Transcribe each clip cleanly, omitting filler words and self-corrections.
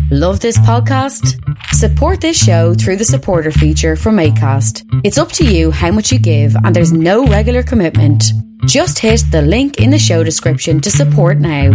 Love this podcast? Support this show through the supporter feature from Acast. It's up to you how much you give, and there's no regular commitment. Just hit the link in the show description to support now.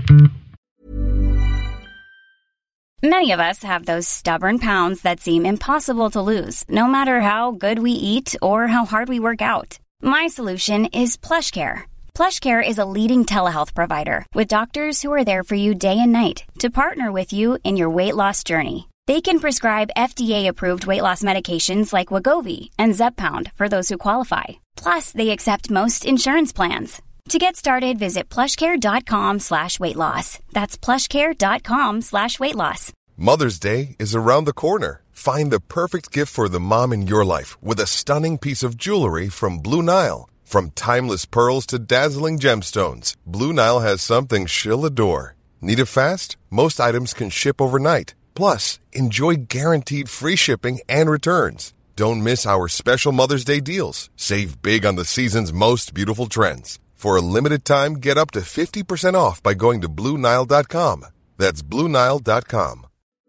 Many of us have those stubborn pounds that seem impossible to lose, no matter how good we eat or how hard we work out. My solution is PlushCare. PlushCare is a leading telehealth provider with doctors who are there for you day and night to partner with you in your weight loss journey. They can prescribe FDA-approved weight loss medications like Wegovy and Zepbound for those who qualify. Plus, they accept most insurance plans. To get started, visit plushcare.com/weightloss. That's plushcare.com/weightloss. Mother's Day is around the corner. Find the perfect gift for the mom in your life with a stunning piece of jewelry from Blue Nile. From timeless pearls to dazzling gemstones, Blue Nile has something she'll adore. Need it fast? Most items can ship overnight. Plus, enjoy guaranteed free shipping and returns. Don't miss our special Mother's Day deals. Save big on the season's most beautiful trends. For a limited time, get up to 50% off by going to BlueNile.com. That's BlueNile.com.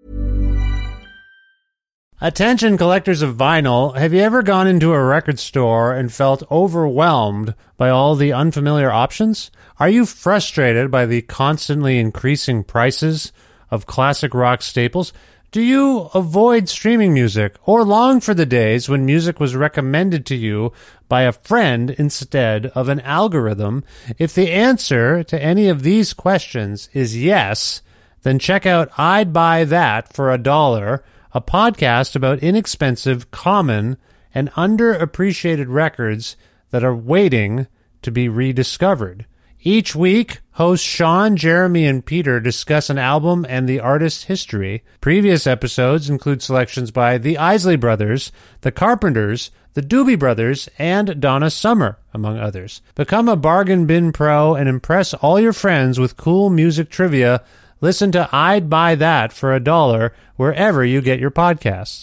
Attention collectors of vinyl, have you ever gone into a record store and felt overwhelmed by all the unfamiliar options? Are you frustrated by the constantly increasing prices of classic rock staples? Do you avoid streaming music or long for the days when music was recommended to you by a friend instead of an algorithm? If the answer to any of these questions is yes, then check out I'd Buy That for $1, a podcast about inexpensive, common, and underappreciated records that are waiting to be rediscovered. Each week, hosts Sean, Jeremy, and Peter discuss an album and the artist's history. Previous episodes include selections by the Isley Brothers, the Carpenters, the Doobie Brothers, and Donna Summer, among others. Become a bargain bin pro and impress all your friends with cool music trivia. Listen to I'd Buy That for $1 wherever you get your podcasts.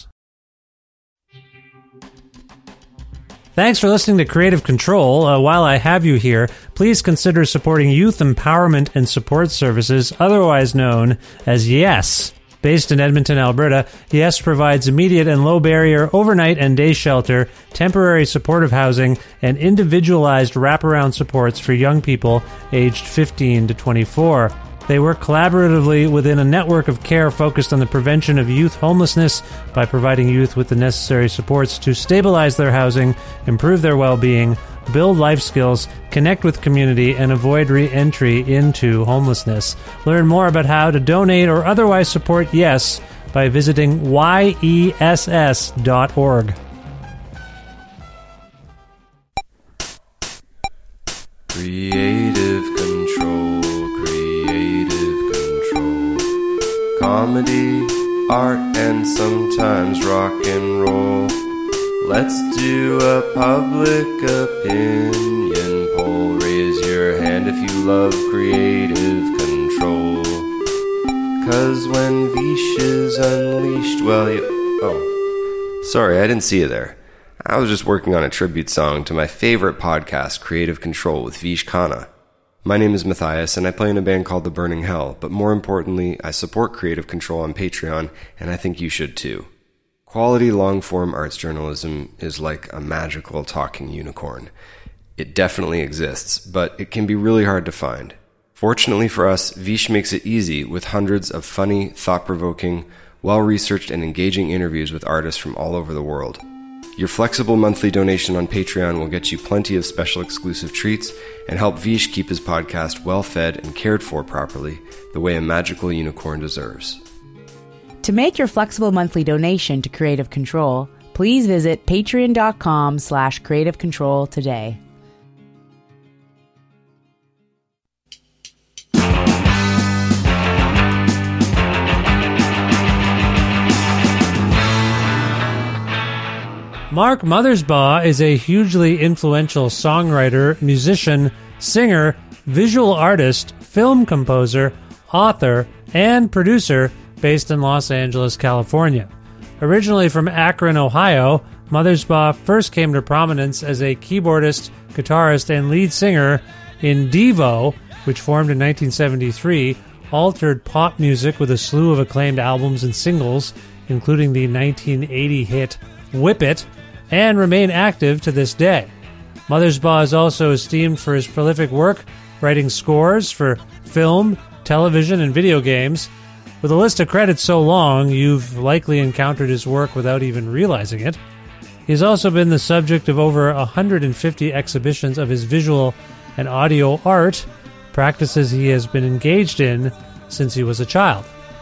Thanks for listening to Creative Control. While I have you here, please consider supporting Youth Empowerment and Support Services, otherwise known as YES. Based in Edmonton, Alberta, YES provides immediate and low-barrier overnight and day shelter, temporary supportive housing, and individualized wraparound supports for young people aged 15 to 24. They work collaboratively within a network of care focused on the prevention of youth homelessness by providing youth with the necessary supports to stabilize their housing, improve their well-being, build life skills, connect with community, and avoid re-entry into homelessness. Learn more about how to donate or otherwise support YES by visiting yess.org. Creative Control, Creative Control. Comedy, art, and sometimes rock and roll. Let's do a public opinion poll. Raise your hand if you love Creative Control. 'Cause when Vish is unleashed, well, Oh, sorry, I didn't see you there. I was just working on a tribute song to my favorite podcast, Creative Control, with Vish Khanna. My name is Matthias, and I play in a band called The Burning Hell, but more importantly, I support Creative Control on Patreon, and I think you should too. Quality long-form arts journalism is like a magical talking unicorn. It definitely exists, but it can be really hard to find. Fortunately for us, Vish makes it easy with hundreds of funny, thought-provoking, well-researched and engaging interviews with artists from all over the world. Your flexible monthly donation on Patreon will get you plenty of special exclusive treats and help Vish keep his podcast well-fed and cared for properly, the way a magical unicorn deserves. To make your flexible monthly donation to Creative Control, please visit patreon.com/Creative Control today. Mark Mothersbaugh is a hugely influential songwriter, musician, singer, visual artist, film composer, author, and producer based in Los Angeles, California. Originally from Akron, Ohio, Mothersbaugh first came to prominence as a keyboardist, guitarist, and lead singer in Devo, which formed in 1973, altered pop music with a slew of acclaimed albums and singles, including the 1980 hit Whip It, and remain active to this day. Mothersbaugh is also esteemed for his prolific work writing scores for film, television, and video games. With a list of credits so long, you've likely encountered his work without even realizing it. He has also been the subject of over 150 exhibitions of his visual and audio art, practices he has been engaged in since he was a child.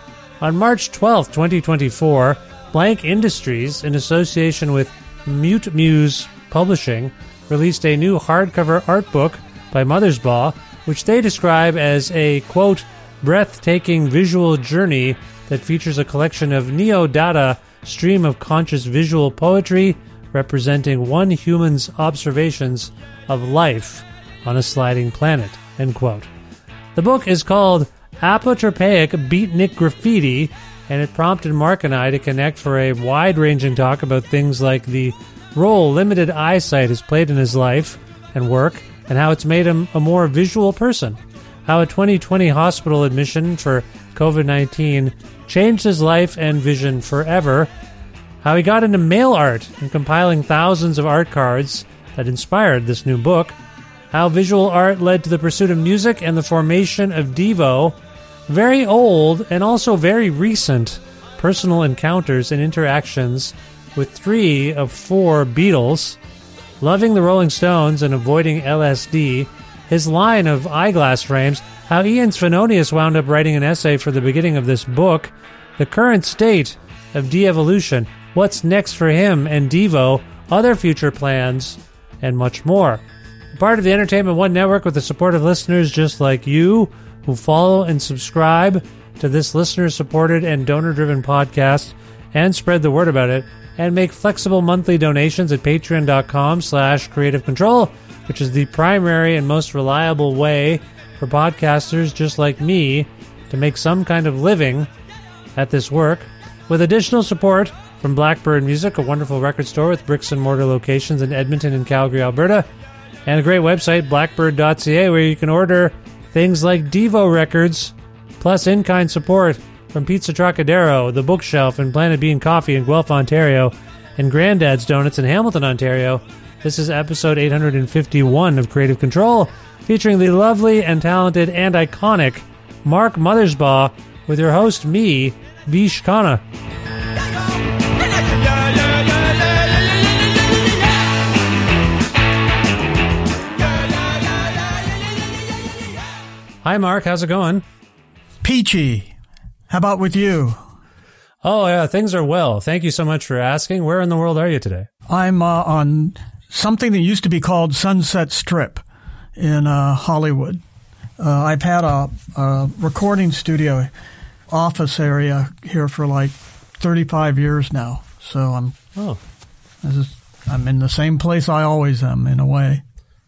On March 12, 2024, Blank Industries, in association with Mute Muse Publishing, released a new hardcover art book by Mothersbaugh, which they describe as a, quote, breathtaking visual journey that features a collection of neo-dada stream of conscious visual poetry representing one human's observations of life on a sliding planet, end quote. The book is called Apotropaic Beatnik Graffiti, and it prompted Mark and I to connect for a wide-ranging talk about things like the role limited eyesight has played in his life and work, and how it's made him a more visual person, how a 2020 hospital admission for COVID-19 changed his life and vision forever, how he got into mail art and compiling thousands of art cards that inspired this new book, how visual art led to the pursuit of music and the formation of Devo, very old and also very recent personal encounters and interactions with 3 of 4 Beatles, loving the Rolling Stones and avoiding LSD, his line of eyeglass frames, how Ian Svenonius wound up writing an essay for the beginning of this book, the current state of de-evolution, what's next for him and Devo, other future plans, and much more. Part of the Entertainment One Network with the support of listeners just like you who follow and subscribe to this listener-supported and donor-driven podcast and spread the word about it, and make flexible monthly donations at patreon.com/creativecontrol, which is the primary and most reliable way for podcasters just like me to make some kind of living at this work. With additional support from Blackbird Music, a wonderful record store with bricks and mortar locations in Edmonton and Calgary, Alberta, and a great website, blackbird.ca, where you can order things like Devo records, plus in-kind support from Pizza Trocadero, The Bookshelf, and Planet Bean Coffee in Guelph, Ontario, and Granddad's Donuts in Hamilton, Ontario. This is episode 851 of Creative Control, featuring the lovely and talented and iconic Mark Mothersbaugh, with your host, me, Vish Khanna. Hi, Mark. How's it going? Peachy. How about with you? Oh, yeah, things are well. Thank you so much for asking. Where in the world are you today? I'm on something that used to be called Sunset Strip in Hollywood. I've had a recording studio office area here for like 35 years now. So I'm in the same place I always am, in a way.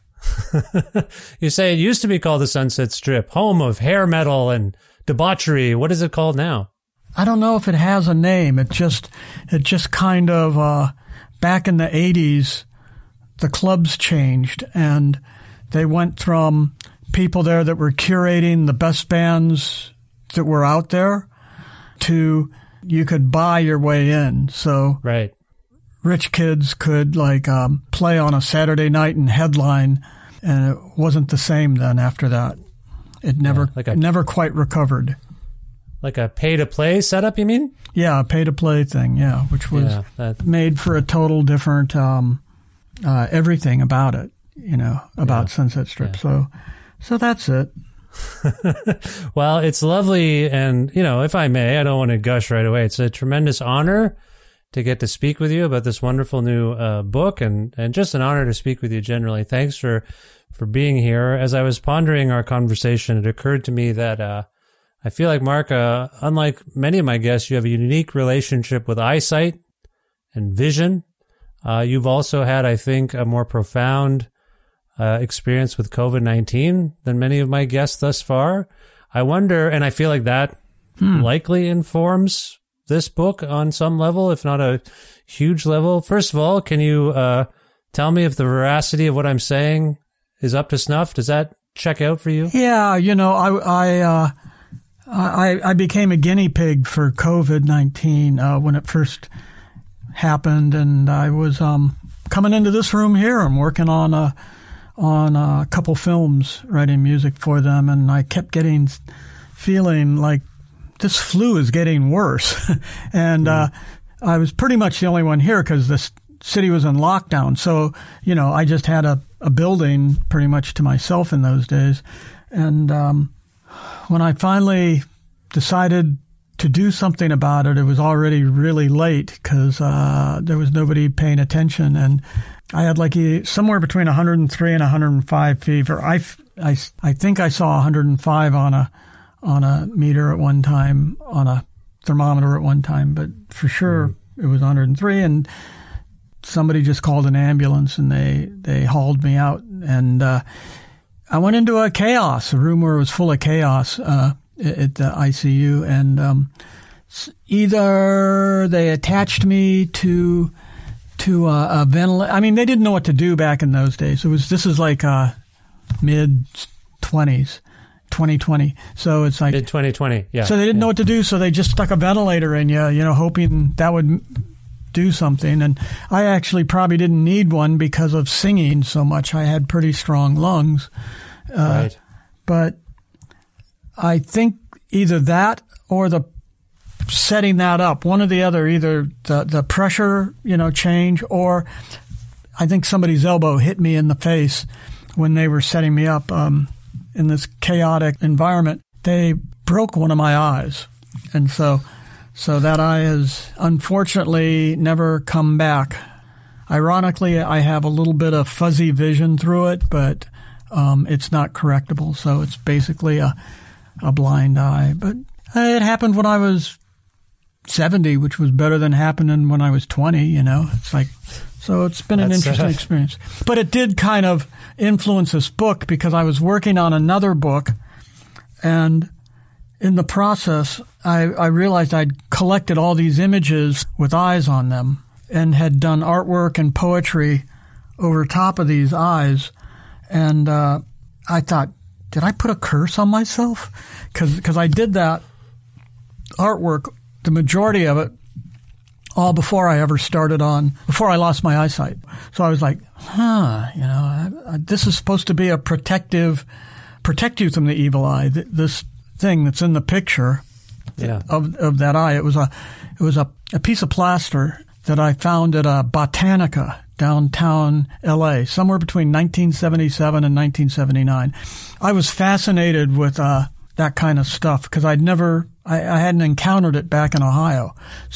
You say it used to be called the Sunset Strip, home of hair metal and debauchery. What is it called now? I don't know if it has a name. It just kind of back in the 80s, the clubs changed, and they went from people there that were curating the best bands that were out there to you could buy your way in. So right. Rich kids could play on a Saturday night and headline, and it wasn't the same then after that. It never quite recovered. Like a pay-to-play setup, you mean? Yeah, a pay-to-play thing, which was made for a total different everything about it, about Sunset Strip. Yeah. So that's it. Well, it's lovely, and, if I may, I don't want to gush right away. It's a tremendous honor to get to speak with you about this wonderful new book, and just an honor to speak with you generally. Thanks for being here. As I was pondering our conversation, it occurred to me that I feel like, Mark, unlike many of my guests, you have a unique relationship with eyesight and vision. You've also had, I think, a more profound experience with COVID-19 than many of my guests thus far. I wonder, and I feel like that likely informs this book on some level, if not a huge level. First of all, can you tell me if the veracity of what I'm saying is up to snuff? Does that check out for you? Yeah, I became a guinea pig for COVID-19 when it first happened, and I was coming into this room here. I'm working on a couple films, writing music for them, and I kept feeling like this flu is getting worse. And I was pretty much the only one here because the city was in lockdown. So, I just had a building pretty much to myself in those days. And when I finally decided to do something about it, it was already really late because there was nobody paying attention. And I had somewhere between 103 and 105 fever. I think I saw 105 on a meter at one time, on a thermometer at one time, but for sure it was 103. And somebody just called an ambulance and they hauled me out. And I went into a room where it was full of chaos at the ICU. And either they attached me to a ventilator. I mean, they didn't know what to do back in those days. This is like mid-20s. 2020. So it's like mid-2020. Yeah. So they didn't know what to do. So they just stuck a ventilator in you, hoping that would do something. And I actually probably didn't need one because of singing so much. I had pretty strong lungs. Right. But I think either that or the setting that up, one or the other, either the pressure, change, or I think somebody's elbow hit me in the face when they were setting me up, in this chaotic environment. They broke one of my eyes. And so that eye has unfortunately never come back. Ironically, I have a little bit of fuzzy vision through it, but it's not correctable. So it's basically a blind eye. But it happened when I was 70, which was better than happening when I was 20, It's like, so it's been an interesting experience. But it did kind of influence this book because I was working on another book, and in the process, I realized I'd collected all these images with eyes on them and had done artwork and poetry over top of these eyes. And I thought, did I put a curse on myself? Because I did that artwork, the majority of it, all before I lost my eyesight. So I was like, this is supposed to be protect you from the evil eye. This thing that's in the picture of that eye. It was a piece of plaster that I found at a Botanica downtown LA, somewhere between 1977 and 1979. I was fascinated with that kind of stuff because I hadn't encountered it back in Ohio.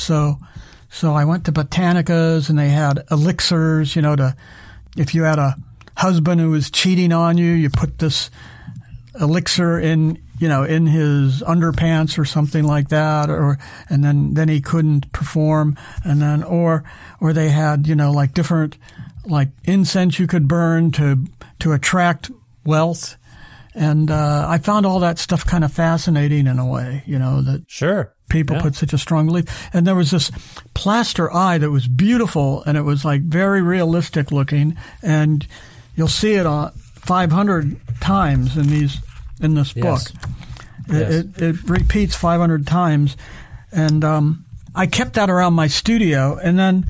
So I went to Botanicas, and they had elixirs, if you had a husband who was cheating on you, you put this elixir in his underpants or something like that, and then he couldn't perform. And then, or they had, different, incense you could burn to attract wealth. And I found all that stuff kind of fascinating in a way, that sure people put such a strong belief. And there was this plaster eye that was beautiful, and it was very realistic looking. And you'll see it 500 times in this book. It repeats 500 times. And I kept that around my studio. And then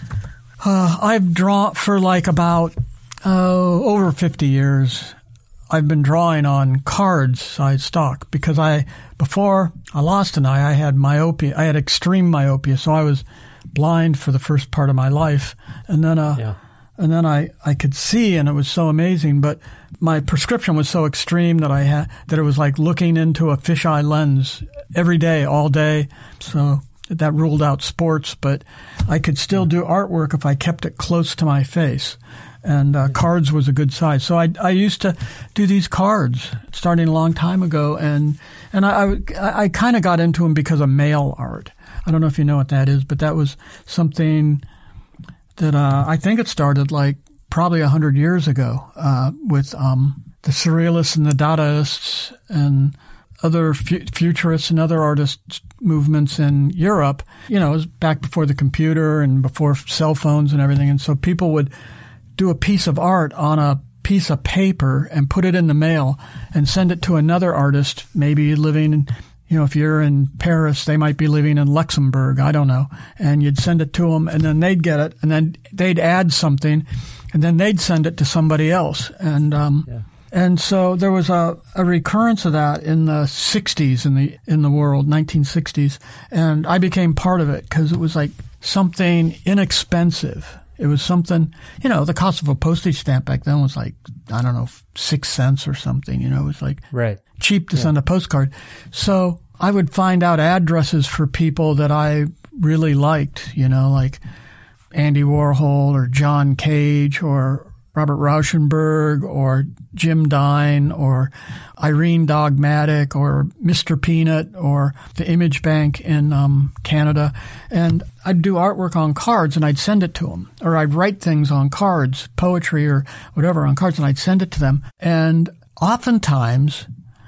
I've drawn for about over 50 years. I've been drawing on cards size stock because before I lost an eye, I had myopia. I had extreme myopia, so I was blind for the first part of my life. And then I could see, and it was so amazing. But my prescription was so extreme that it was like looking into a fisheye lens every day, all day. So that ruled out sports, but I could still do artwork if I kept it close to my face. And cards was a good size. So I used to do these cards starting a long time ago, and I kind of got into them because of mail art. I don't know if you know what that is, but that was something that I think it started probably 100 years ago with the Surrealists and the Dadaists and other futurists and other artists movements in Europe. It was back before the computer and before cell phones and everything. And so people would do a piece of art on a piece of paper and put it in the mail and send it to another artist, maybe living if you're in Paris, they might be living in Luxembourg, I don't know. And you'd send it to them, and then they'd get it, and then they'd add something, and then they'd send it to somebody else. And so there was a recurrence of that in the 60s in the world, 1960s, and I became part of it because it was like something inexpensive. It was something, the cost of a postage stamp back then was like, I don't know, 6 cents or something. It was like cheap to send a postcard. So I would find out addresses for people that I really liked, like Andy Warhol or John Cage or Robert Rauschenberg or Jim Dine or Irene Dogmatic or Mr. Peanut or the Image Bank in Canada. And I'd do artwork on cards and I'd send it to them. Or I'd write things on cards, poetry or whatever on cards, and I'd send it to them. And oftentimes,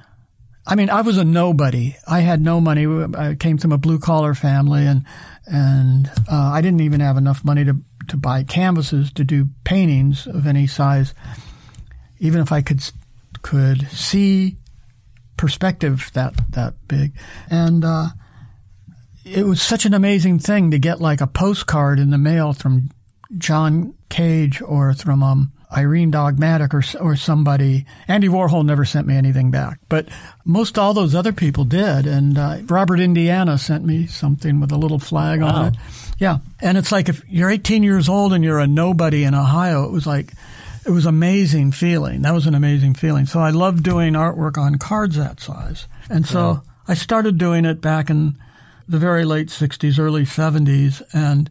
I was a nobody. I had no money. I came from a blue-collar family, and I didn't even have enough money to buy canvases to do paintings of any size, even if I could see perspective that big. And it was such an amazing thing to get like a postcard in the mail from John Cage or from Irene Dogmatic or somebody. Andy Warhol never sent me anything back, but most all those other people did. And Robert Indiana sent me something with a little flag on it. Yeah. And it's like if you're 18 years old and you're a nobody in Ohio, it was amazing feeling. That was an amazing feeling. So I loved doing artwork on cards that size. And so I started doing it back in the very late 60s, early 70s. And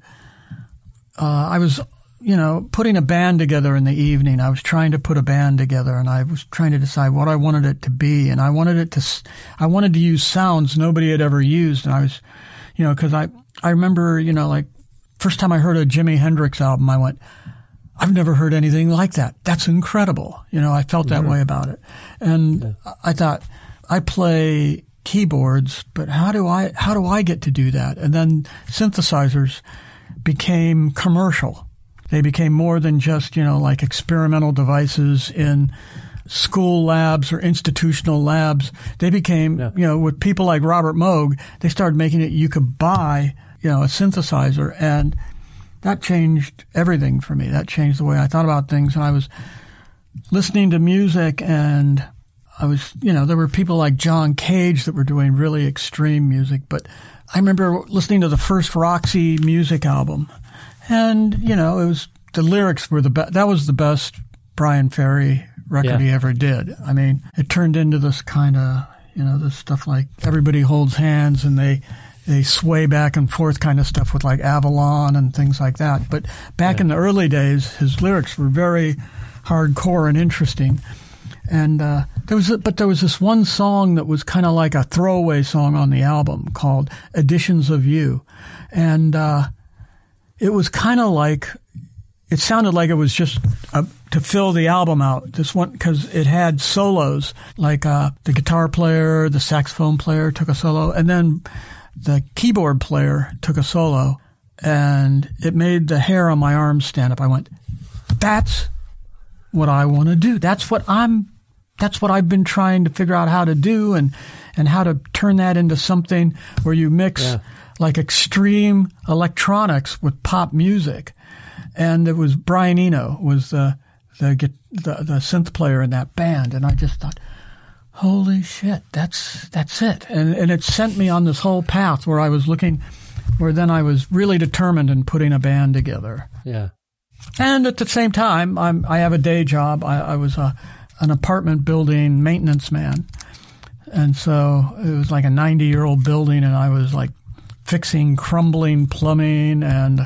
I was, putting a band together in the evening. I was trying to put a band together, and I was trying to decide what I wanted it to be. And I wanted to use sounds nobody had ever used. And I was, because I remember, like first time I heard a Jimi Hendrix album, I went, I've never heard anything like that. That's incredible. I felt that way about it. And I thought, I play keyboards, but how do I get to do that? And then synthesizers became commercial. They became more than just, like experimental devices in school labs or institutional labs. They became, with people like Robert Moog, they started making it you could buy, a synthesizer. And that changed everything for me. That changed the way I thought about things. And I was listening to music, and I was, there were people like John Cage that were doing really extreme music. But I remember listening to the first Roxy Music album. And, it was, the lyrics were the best. That was the best Brian Ferry record he ever did. It turned into this kind of, this stuff like Everybody Holds Hands, and they sway back and forth kind of stuff with like Avalon and things like that. But back in the early days, his lyrics were very hardcore and interesting. And there was this one song that was kind of like a throwaway song on the album called Editions of You. And it was kind of like, it sounded like it was just to fill the album out. This one, because it had solos, like the guitar player, the saxophone player took a solo, and then the keyboard player took a solo, and it made the hair on my arms stand up. I went, that's what I want to do. That's what I've been trying to figure out how to do, and how to turn that into something where you mix like extreme electronics with pop music. And it was Brian Eno was the synth player in that band, and I just thought, holy shit, that's it. And it sent me on this whole path where I was where then I was really determined in putting a band together. Yeah. And at the same time, I have a day job. I was an apartment building maintenance man. And so it was like a 90-year-old building, and I was like fixing crumbling plumbing and,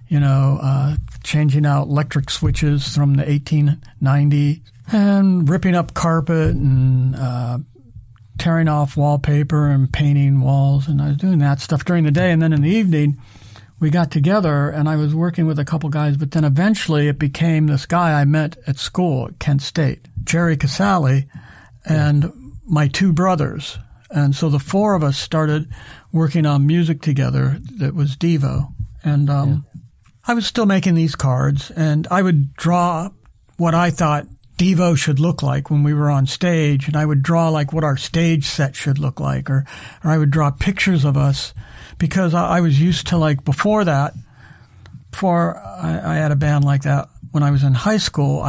changing out electric switches from the 1890s and ripping up carpet and tearing off wallpaper and painting walls. And I was doing that stuff during the day. And then in the evening, we got together, and I was working with a couple guys. But then eventually it became this guy I met at school at Kent State, Jerry Casale, and my two brothers. And so the four of us started working on music together that was Devo. And I was still making these cards, and I would draw what I thought Devo should look like when we were on stage, and I would draw like what our stage set should look like, or I would draw pictures of us, because I was used to, like, before I had a band like that when I was in high school,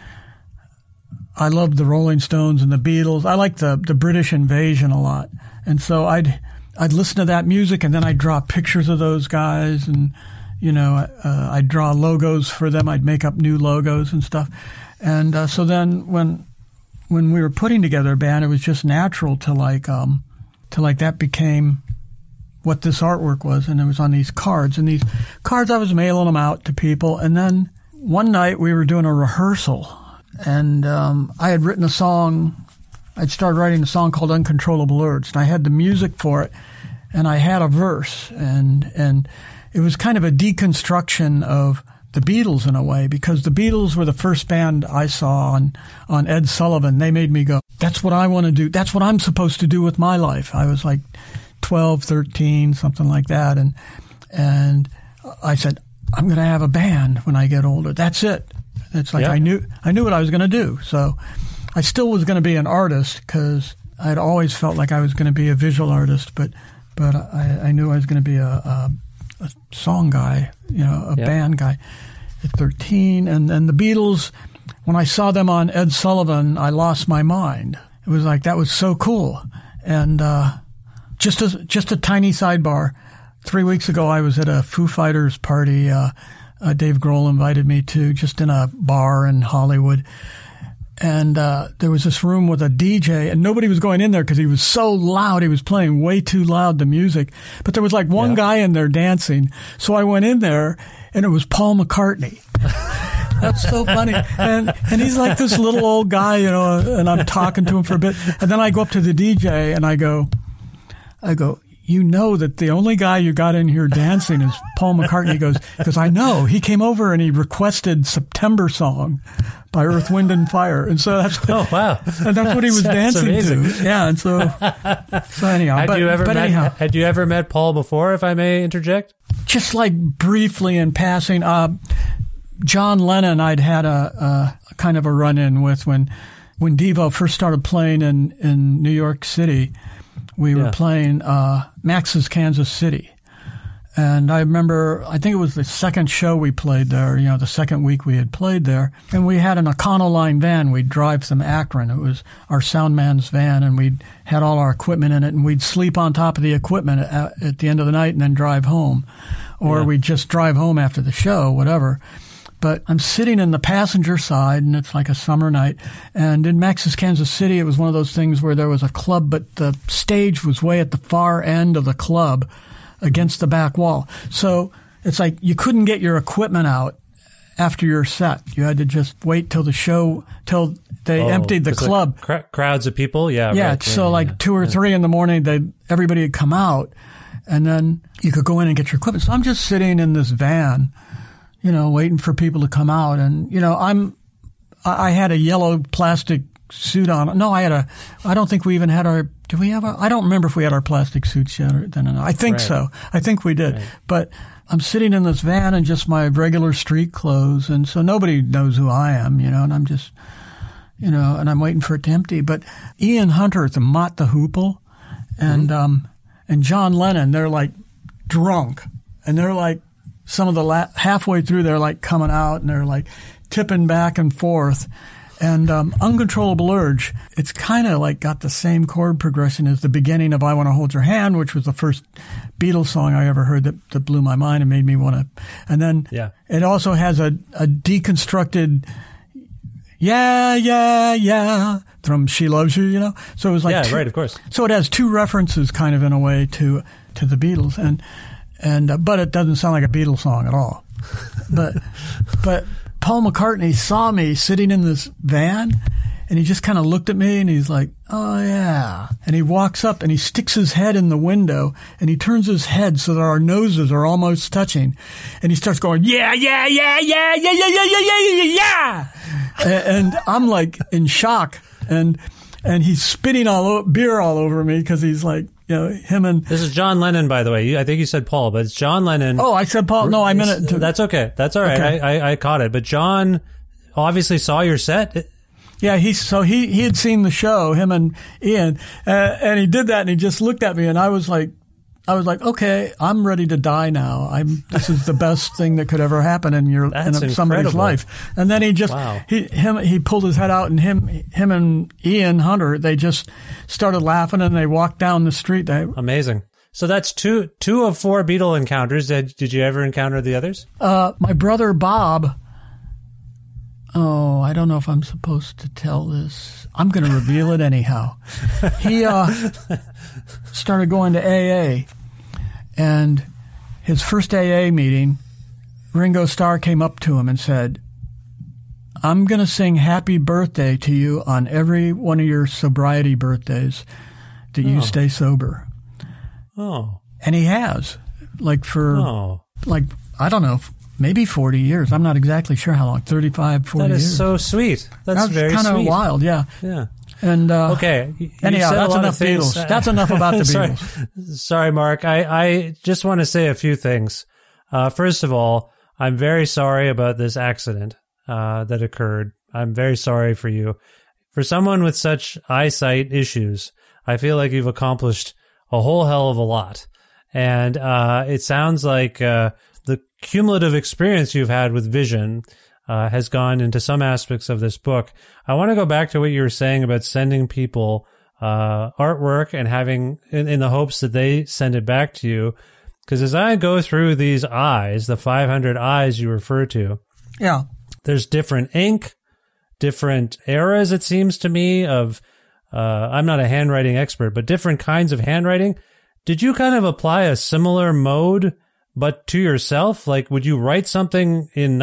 I loved the Rolling Stones and the Beatles. I liked the British Invasion a lot. And so I'd listen to that music, and then I'd draw pictures of those guys, and, you know, I'd draw logos for them. I'd make up new logos and stuff. And so then when we were putting together a band, it was just natural to that became what this artwork was. And it was on these cards. And these cards, I was mailing them out to people. And then one night we were doing a rehearsal, and I had written a song. I'd started writing a song called Uncontrollable Urge, and I had the music for it, and I had a verse, and it was kind of a deconstruction of the Beatles in a way, because the Beatles were the first band I saw on Ed Sullivan. They made me go, that's what I want to do. That's what I'm supposed to do with my life. I was like 12, 13, something like that, and I said, I'm going to have a band when I get older. That's it. It's like, I knew what I was going to do. So I still was going to be an artist, because I'd always felt like I was going to be a visual artist, but I knew I was going to be a song guy, you know, a band guy at 13. And the Beatles, when I saw them on Ed Sullivan, I lost my mind. It was like, that was so cool. And just a tiny sidebar. 3 weeks ago, I was at a Foo Fighters party. Dave Grohl invited me to, just in a bar in Hollywood. And there was this room with a DJ, and nobody was going in there because he was so loud. He was playing way too loud, the music. But there was like one guy in there dancing. So I went in there, and it was Paul McCartney. That's so funny. And he's like this little old guy, you know, and I'm talking to him for a bit. And then I go up to the DJ, and I go, you know that the only guy you got in here dancing is Paul McCartney. He goes, because I know. He came over and he requested September Song by Earth, Wind and Fire. And so that's what, and that's what he was dancing amazing. to. Yeah, and so anyhow. Had you ever met Paul before, if I may interject? Just like briefly in passing. John Lennon I'd had a kind of a run-in with when Devo first started playing in New York City. We were playing Max's Kansas City. And I remember, I think it was the second show we played there, you know, the second week we had played there. And we had an Econoline van. We'd drive from Akron. It was our sound man's van, and we'd had all our equipment in it, and we'd sleep on top of the equipment at the end of the night and then drive home. Or we'd just drive home after the show, whatever. But I'm sitting in the passenger side, and it's like a summer night. And in Max's Kansas City, it was one of those things where there was a club, but the stage was way at the far end of the club against the back wall. So it's like you couldn't get your equipment out after your set. You had to just wait till they emptied the club. Like crowds of people? Yeah. Yeah. Right. So like 2 or 3 in the morning, everybody would come out, and then you could go in and get your equipment. So I'm just sitting in this van, you know, waiting for people to come out. And, you know, I had a yellow plastic suit on. No, I don't think we even had I don't remember if we had our plastic suits yet or then. I think so. I think we did. Right. But I'm sitting in this van in just my regular street clothes. And so nobody knows who I am, you know, and I'm just, you know, and I'm waiting for it to empty. But Ian Hunter, the Mott the Hoople, and John Lennon, they're like drunk, and they're like, some of the halfway through, they're like coming out, and they're like tipping back and forth. And Uncontrollable Urge, it's kind of like got the same chord progression as the beginning of I Want to Hold Your Hand, which was the first Beatles song I ever heard that blew my mind and made me want to. And then it also has a deconstructed yeah from She Loves You, you know. So it was like right, of course. So it has 2 references kind of in a way to the Beatles, and but it doesn't sound like a Beatles song at all. But Paul McCartney saw me sitting in this van, and he just kind of looked at me, and he's like, oh, yeah. And he walks up, and he sticks his head in the window, and he turns his head so that our noses are almost touching. And he starts going, yeah. And I'm like in shock. And he's spitting beer all over me because he's like, you know, him and... This is John Lennon, by the way. I think you said Paul, but it's John Lennon. Oh, I said Paul. No, I meant it. That's okay. That's all right. Okay. I caught it. But John obviously saw your set. Yeah, he had seen the show, him and Ian, and he did that, and he just looked at me, and I was like, okay, I'm ready to die now. This is the best thing that could ever happen in somebody's life. And then he pulled his head out, and him and Ian Hunter, they just started laughing, and they walked down the street. Amazing. So that's two of 4 Beatle encounters. Did you ever encounter the others? My brother Bob. Oh, I don't know if I'm supposed to tell this. I'm going to reveal it anyhow. He started going to AA, and his first AA meeting, Ringo Starr came up to him and said, I'm going to sing Happy Birthday to you on every one of your sobriety birthdays that you stay sober. Oh. And he has, I don't know, maybe 40 years. I'm not exactly sure how long, 35, 40 years. That is so sweet. That's very sweet. Kind of wild, yeah. Yeah. And okay. Anyhow, that's enough Beatles. That's enough about the Beatles. Sorry, Mark. I just want to say a few things. First of all, I'm very sorry about this accident that occurred. I'm very sorry for you. For someone with such eyesight issues, I feel like you've accomplished a whole hell of a lot. And it sounds like the cumulative experience you've had with vision has gone into some aspects of this book. I want to go back to what you were saying about sending people artwork and having in the hopes that they send it back to you. Because as I go through these eyes, the 500 eyes you refer to, yeah, there's different ink, different eras, it seems to me, of I'm not a handwriting expert, but different kinds of handwriting. Did you kind of apply a similar mode, but to yourself? Like, would you write something in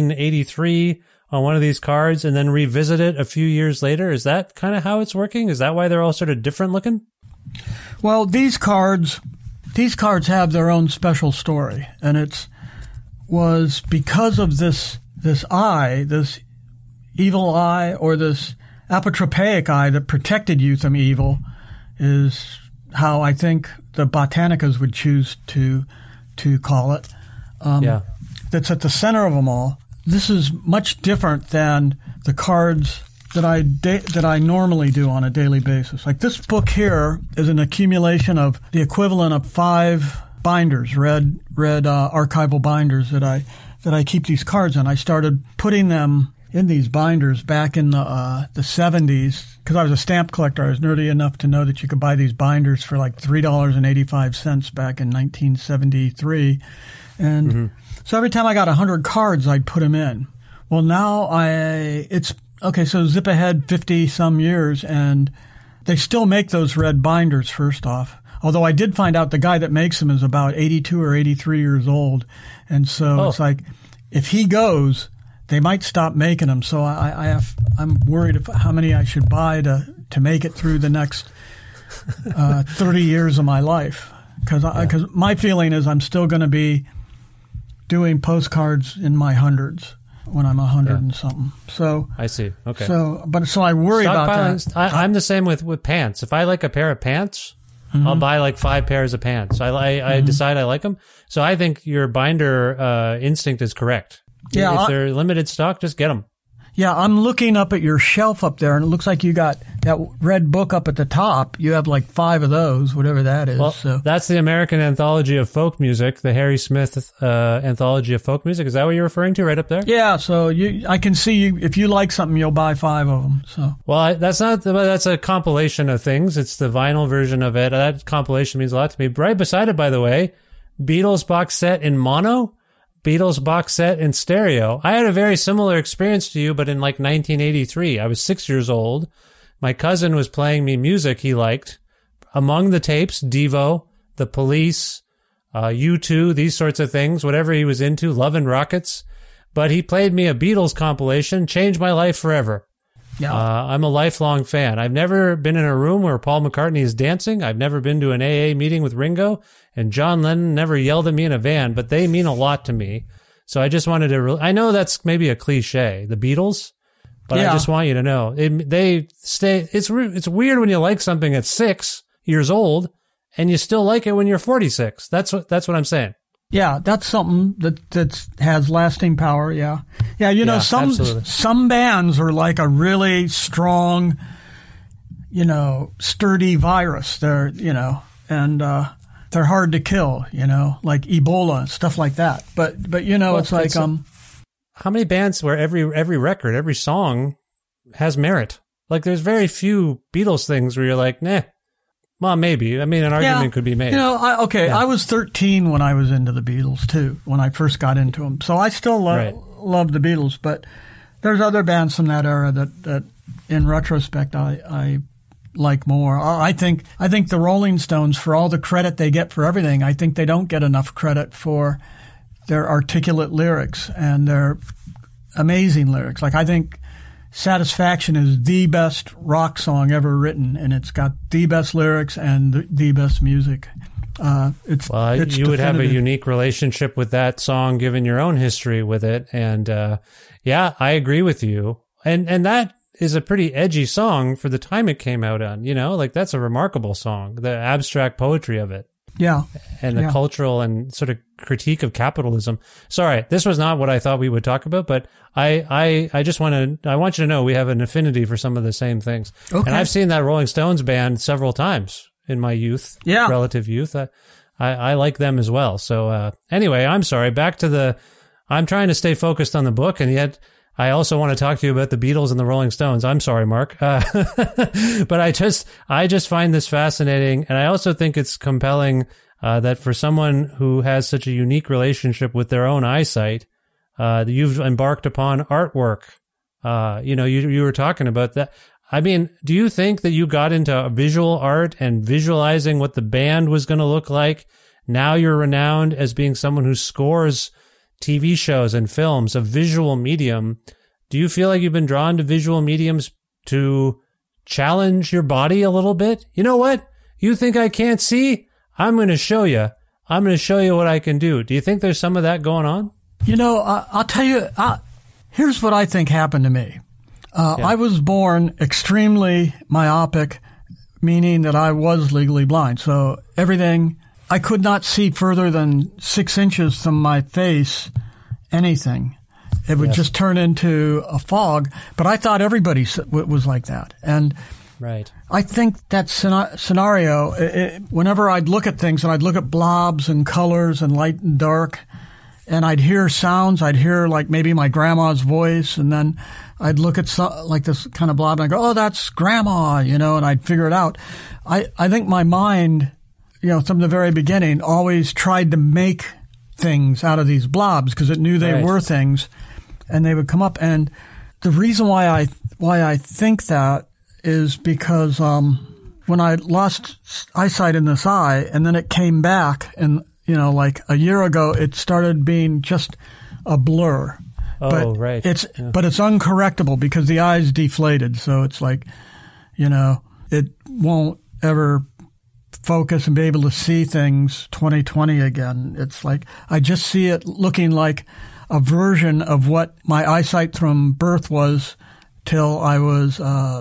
1983 on one of these cards and then revisit it a few years later? Is that kind of how it's working? Is that why they're all sort of different looking? Well, these cards have their own special story, and it was because of this eye, this evil eye, or this apotropaic eye that protected you from evil, is how I think the Botanicas would choose to call it. That's at the center of them all. This is much different than the cards that I normally do on a daily basis. Like this book here is an accumulation of the equivalent of 5 binders, red archival binders that I keep these cards in. I started putting them in these binders back in the 70s because I was a stamp collector. I was nerdy enough to know that you could buy these binders for like $3.85 back in 1973. And so every time I got 100 cards, I'd put them in. Well, now so zip ahead 50 some years, and they still make those red binders first off. Although I did find out the guy that makes them is about 82 or 83 years old. And so it's like, if he goes, they might stop making them. So I'm worried how many I should buy to make it through the next 30 years of my life. Because my feeling is I'm still going to be doing postcards in my hundreds when I'm 100 and something. So I see. Okay. So I worry about that. I'm the same with pants. If I like a pair of pants, I'll buy like 5 pairs of pants. I decide I like them. So I think your binder instinct is correct. Yeah, if they're limited stock, just get them. Yeah, I'm looking up at your shelf up there, and it looks like you got that red book up at the top. You have like 5 of those, whatever that is. Well, that's the American Anthology of Folk Music, the Harry Smith Anthology of Folk Music. Is that what you're referring to right up there? Yeah, so I can see you. If you like something, you'll buy 5 of them. So. Well, that's a compilation of things. It's the vinyl version of it. That compilation means a lot to me. Right beside it, by the way, Beatles box set in mono. Beatles box set in stereo. I had a very similar experience to you, but in like 1983. I was 6 years old. My cousin was playing me music he liked. Among the tapes, Devo, The Police, U2, these sorts of things, whatever he was into, Love and Rockets. But he played me a Beatles compilation, changed my life forever. Yeah. I'm a lifelong fan. I've never been in a room where Paul McCartney is dancing. I've never been to an AA meeting with Ringo, and John Lennon never yelled at me in a van, but they mean a lot to me. So I just wanted to, I know that's maybe a cliche, the Beatles, but I just want you to know it's weird when you like something at 6 years old and you still like it when you're 46. That's what I'm saying. Yeah, that's something that has lasting power. Yeah, yeah. You know, some bands are like a really strong, sturdy virus. They're and they're hard to kill. Like Ebola, stuff like that. But it's like how many bands where every record, every song has merit? Like, there's very few Beatles things where you're like, nah. Well, maybe. I mean, an argument could be made. I was 13 when I was into the Beatles, too, when I first got into them. So I still love the Beatles, but there's other bands from that era that in retrospect, I like more. I think the Rolling Stones, for all the credit they get for everything, I think they don't get enough credit for their articulate lyrics and their amazing lyrics. Like, I think Satisfaction is the best rock song ever written, and it's got the best lyrics and the best music. It's you would have a unique relationship with that song given your own history with it. And I agree with you. And that is a pretty edgy song for the time it came out on, like that's a remarkable song, the abstract poetry of it. Yeah. And the cultural and sort of critique of capitalism. Sorry, this was not what I thought we would talk about, but I want you to know we have an affinity for some of the same things. Okay. And I've seen that Rolling Stones band several times in my youth, relative youth. I like them as well. So anyway, I'm sorry. Back to I'm trying to stay focused on the book, and yet I also want to talk to you about the Beatles and the Rolling Stones. I'm sorry, Mark. But I just find this fascinating. And I also think it's compelling that for someone who has such a unique relationship with their own eyesight, you've embarked upon artwork. You were talking about that. I mean, do you think that you got into visual art and visualizing what the band was going to look like? Now you're renowned as being someone who scores TV shows and films, a visual medium. Do you feel like you've been drawn to visual mediums to challenge your body a little bit? You know what? You think I can't see? I'm going to show you. I'm going to show you what I can do. Do you think there's some of that going on? I'll tell you, here's what I think happened to me. I was born extremely myopic, meaning that I was legally blind. So everything, I could not see further than 6 inches from my face, anything. It would just turn into a fog. But I thought everybody was like that. And right. I think that scenario, whenever I'd look at things and I'd look at blobs and colors and light and dark, and I'd hear sounds, I'd hear like maybe my grandma's voice, and then I'd look at like this kind of blob and I'd go, oh, that's grandma, and I'd figure it out. I think my mind, from the very beginning, always tried to make things out of these blobs because it knew they were things, and they would come up. And the reason why I think that is because when I lost eyesight in this eye, and then it came back, and like a year ago, it started being just a blur. Oh, but right. But it's uncorrectable because the eye's deflated. So it's like, it won't ever focus and be able to see things 20/20 again. It's like I just see it looking like a version of what my eyesight from birth was till I was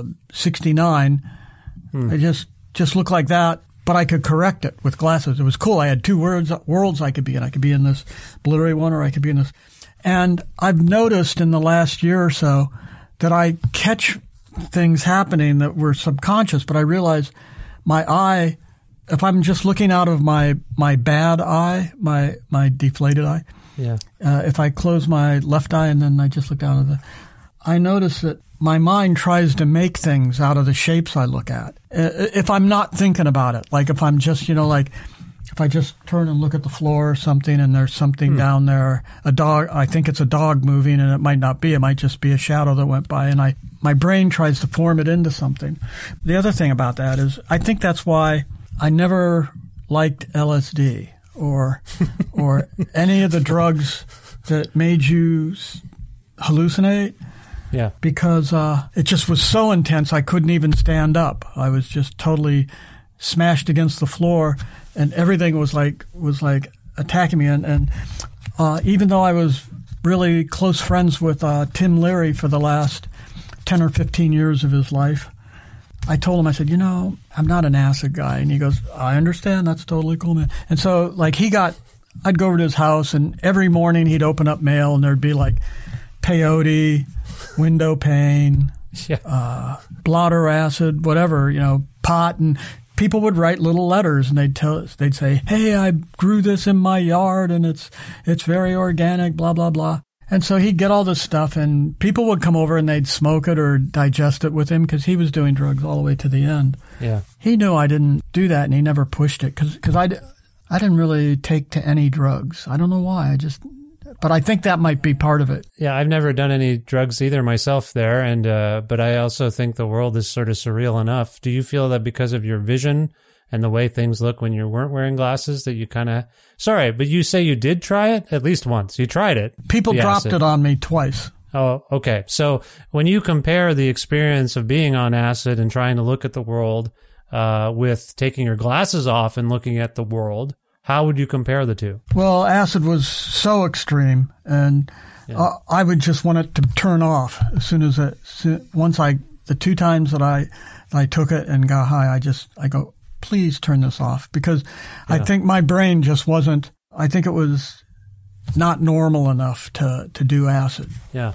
69. I just looked like that, but I could correct it with glasses. It was cool. I had two worlds I could be in. I could be in this blurry one, or I could be in this. And I've noticed in the last year or so that I catch things happening that were subconscious, but I realize my eye, if I'm just looking out of my bad eye, my deflated eye, if I close my left eye and then I just look out of I notice that my mind tries to make things out of the shapes I look at. If I'm not thinking about it, like if I'm just, if I just turn and look at the floor or something and there's something down there, a dog, I think it's a dog moving, and it might not be. It might just be a shadow that went by, and my brain tries to form it into something. The other thing about that is I think that's why I never liked LSD or any of the drugs that made you hallucinate. Yeah. Because it just was so intense I couldn't even stand up. I was just totally smashed against the floor, and everything was like attacking me. And even though I was really close friends with Tim Leary for the last 10 or 15 years of his life, I told him, I said, I'm not an acid guy. And he goes, I understand. That's totally cool, man. And so, like, he got I'd go over to his house, and every morning he'd open up mail, and there'd be like peyote, window pane, blotter acid, whatever, pot, and people would write little letters, and they'd say, "Hey, I grew this in my yard, and it's very organic, blah blah blah." And so he'd get all this stuff, and people would come over and they'd smoke it or digest it with him because he was doing drugs all the way to the end. Yeah, he knew I didn't do that, and he never pushed it because I didn't really take to any drugs. I don't know why. But I think that might be part of it. Yeah, I've never done any drugs either myself there, and but I also think the world is sort of surreal enough. Do you feel that because of your vision and the way things look when you weren't wearing glasses that you kind of... Sorry, but you say you did try it at least once. You tried it. People dropped it on me twice. Oh, okay. So when you compare the experience of being on acid and trying to look at the world with taking your glasses off and looking at the world, how would you compare the two? Well, acid was so extreme, and I would just want it to turn off as soon as the 2 times that I took it and got high, I go, please turn this off, because I think my brain just wasn't. I think it was not normal enough to do acid. Yeah.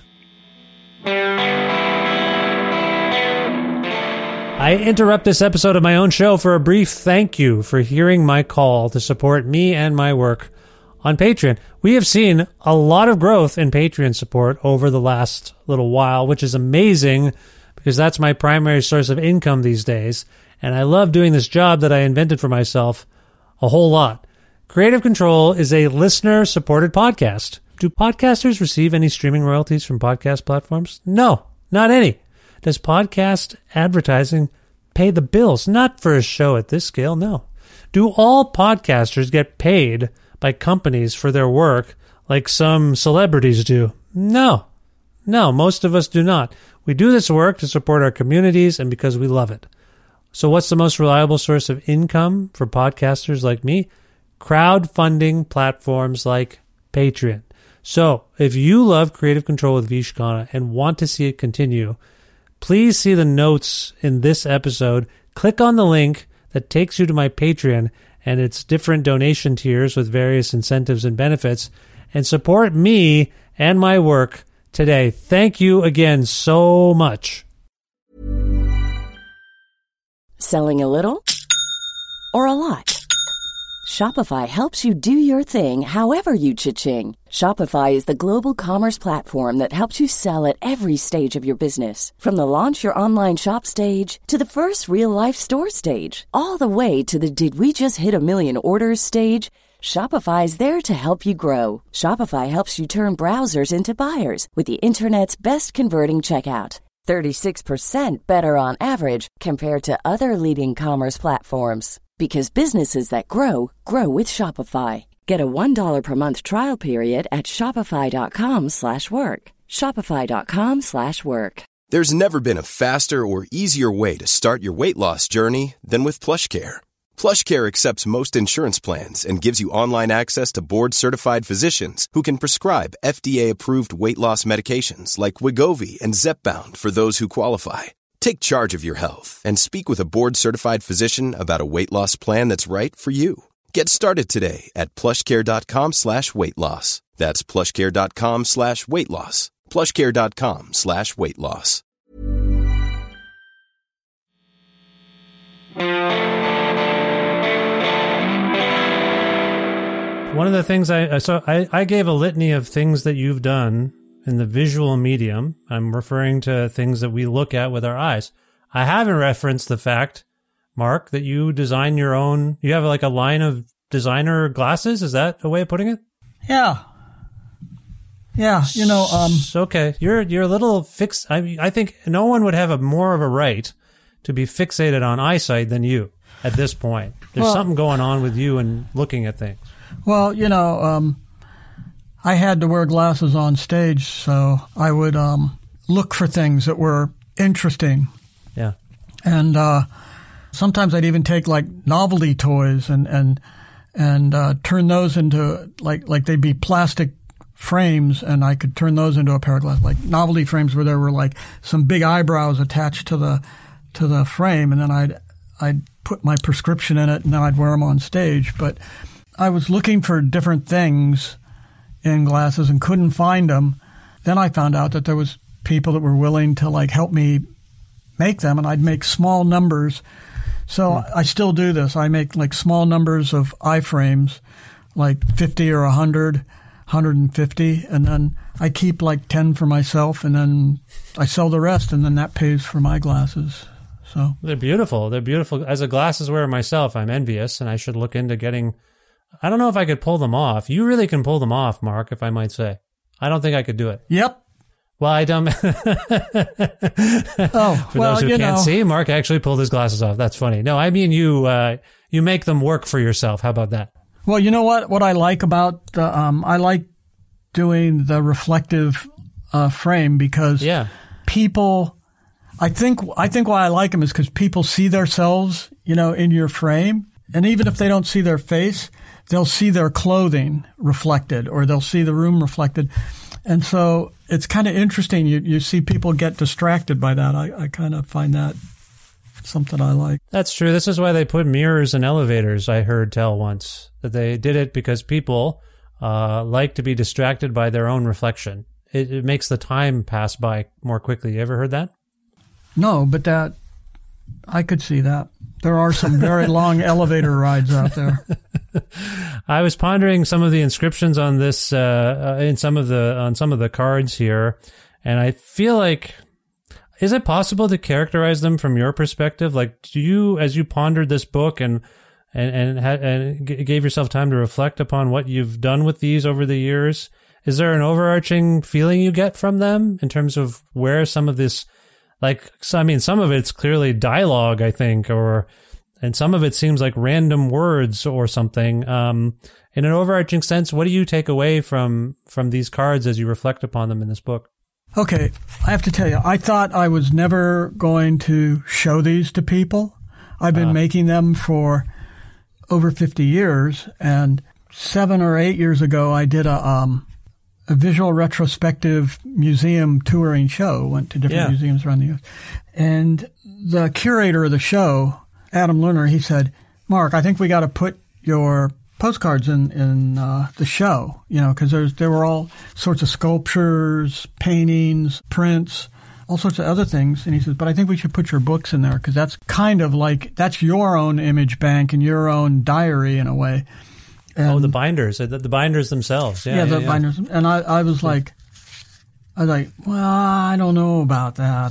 I interrupt this episode of my own show for a brief thank you for hearing my call to support me and my work on Patreon. We have seen a lot of growth in Patreon support over the last little while, which is amazing because that's my primary source of income these days. And I love doing this job that I invented for myself a whole lot. Creative Control is a listener-supported podcast. Do podcasters receive any streaming royalties from podcast platforms? No, not any. Does podcast advertising pay the bills? Not for a show at this scale, no. Do all podcasters get paid by companies for their work like some celebrities do? No. No, most of us do not. We do this work to support our communities and because we love it. So what's the most reliable source of income for podcasters like me? Crowdfunding platforms like Patreon. So if you love Creative Control with Vish Khanna and want to see it continue, please see the notes in this episode. Click on the link that takes you to my Patreon and its different donation tiers with various incentives and benefits, and support me and my work today. Thank you again so much. Selling a little or a lot? Shopify helps you do your thing however you cha-ching. Shopify is the global commerce platform that helps you sell at every stage of your business. From the launch your online shop stage to the first real-life store stage, all the way to the did we just hit a million orders stage. Shopify is there to help you grow. Shopify helps you turn browsers into buyers with the internet's best converting checkout. 36% better on average compared to other leading commerce platforms. Because businesses that grow, grow with Shopify. Get a $1 per month trial period at shopify.com/work. Shopify.com/work. There's never been a faster or easier way to start your weight loss journey than with PlushCare. PlushCare accepts most insurance plans and gives you online access to board-certified physicians who can prescribe FDA-approved weight loss medications like Wegovy and Zepbound for those who qualify. Take charge of your health and speak with a board-certified physician about a weight loss plan that's right for you. Get started today at plushcare.com/weight loss. That's plushcare.com/weight loss. plushcare.com/weight loss. One of the things I gave a litany of things that you've done in the visual medium. I'm referring to things that we look at with our eyes. I haven't referenced the fact, Mark, that you design your own. You have like a line of designer glasses. Is that a way of putting it? Yeah. Okay. You're a little fixed. I think no one would have more of a right to be fixated on eyesight than you at this point. There's something going on with you and looking at things. Well, I had to wear glasses on stage, so I would look for things that were interesting. Yeah. And sometimes I'd even take like novelty toys and turn those into like they'd be plastic frames, and I could turn those into a pair of glasses, like novelty frames where there were like some big eyebrows attached to the frame, and then I'd put my prescription in it, and then I'd wear them on stage. But I was looking for different things in glasses and couldn't find them. Then I found out that there was people that were willing to like help me make them, and I'd make small numbers. So I still do this. I make like small numbers of iframes, like 50 or 100, 150, and then I keep like 10 for myself, and then I sell the rest, and then that pays for my glasses. So they're beautiful. They're beautiful. As a glasses wearer myself, I'm envious, and I should look into getting. I don't know if I could pull them off. You really can pull them off, Mark, if I might say. I don't think I could do it. Yep. Well, I don't. For those who can't see, Mark actually pulled his glasses off. That's funny. No, I mean you make them work for yourself. How about that? Well, you know what? What I like about the I like doing the reflective frame because people. I think why I like them is because people see themselves, in your frame, and even if they don't see their face, they'll see their clothing reflected, or they'll see the room reflected. And so it's kind of interesting. You see people get distracted by that. I kind of find that something I like. That's true. This is why they put mirrors in elevators, I heard tell once. That they did it because people like to be distracted by their own reflection. It makes the time pass by more quickly. You ever heard that? No, but that I could see that. There are some very long elevator rides out there. I was pondering some of the inscriptions on this on some of the cards here, and I feel like, is it possible to characterize them from your perspective? Like, do you, as you pondered this book and gave yourself time to reflect upon what you've done with these over the years, is there an overarching feeling you get from them in terms of where some of this, some of it's clearly dialogue, I think, and some of it seems like random words or something. In an overarching sense, what do you take away from these cards as you reflect upon them in this book? Okay, I have to tell you, I thought I was never going to show these to people. I've been making them for over 50 years, and 7 or 8 years ago, I did a visual retrospective museum touring show, went to different museums around the U.S. And the curator of the show, Adam Lerner, he said, Mark, I think we got to put your postcards in the show, because there were all sorts of sculptures, paintings, prints, all sorts of other things. And he says, but I think we should put your books in there because that's kind of like, that's your own image bank and your own diary in a way. And the binders, the binders themselves. The binders. And I was like, well, I don't know about that.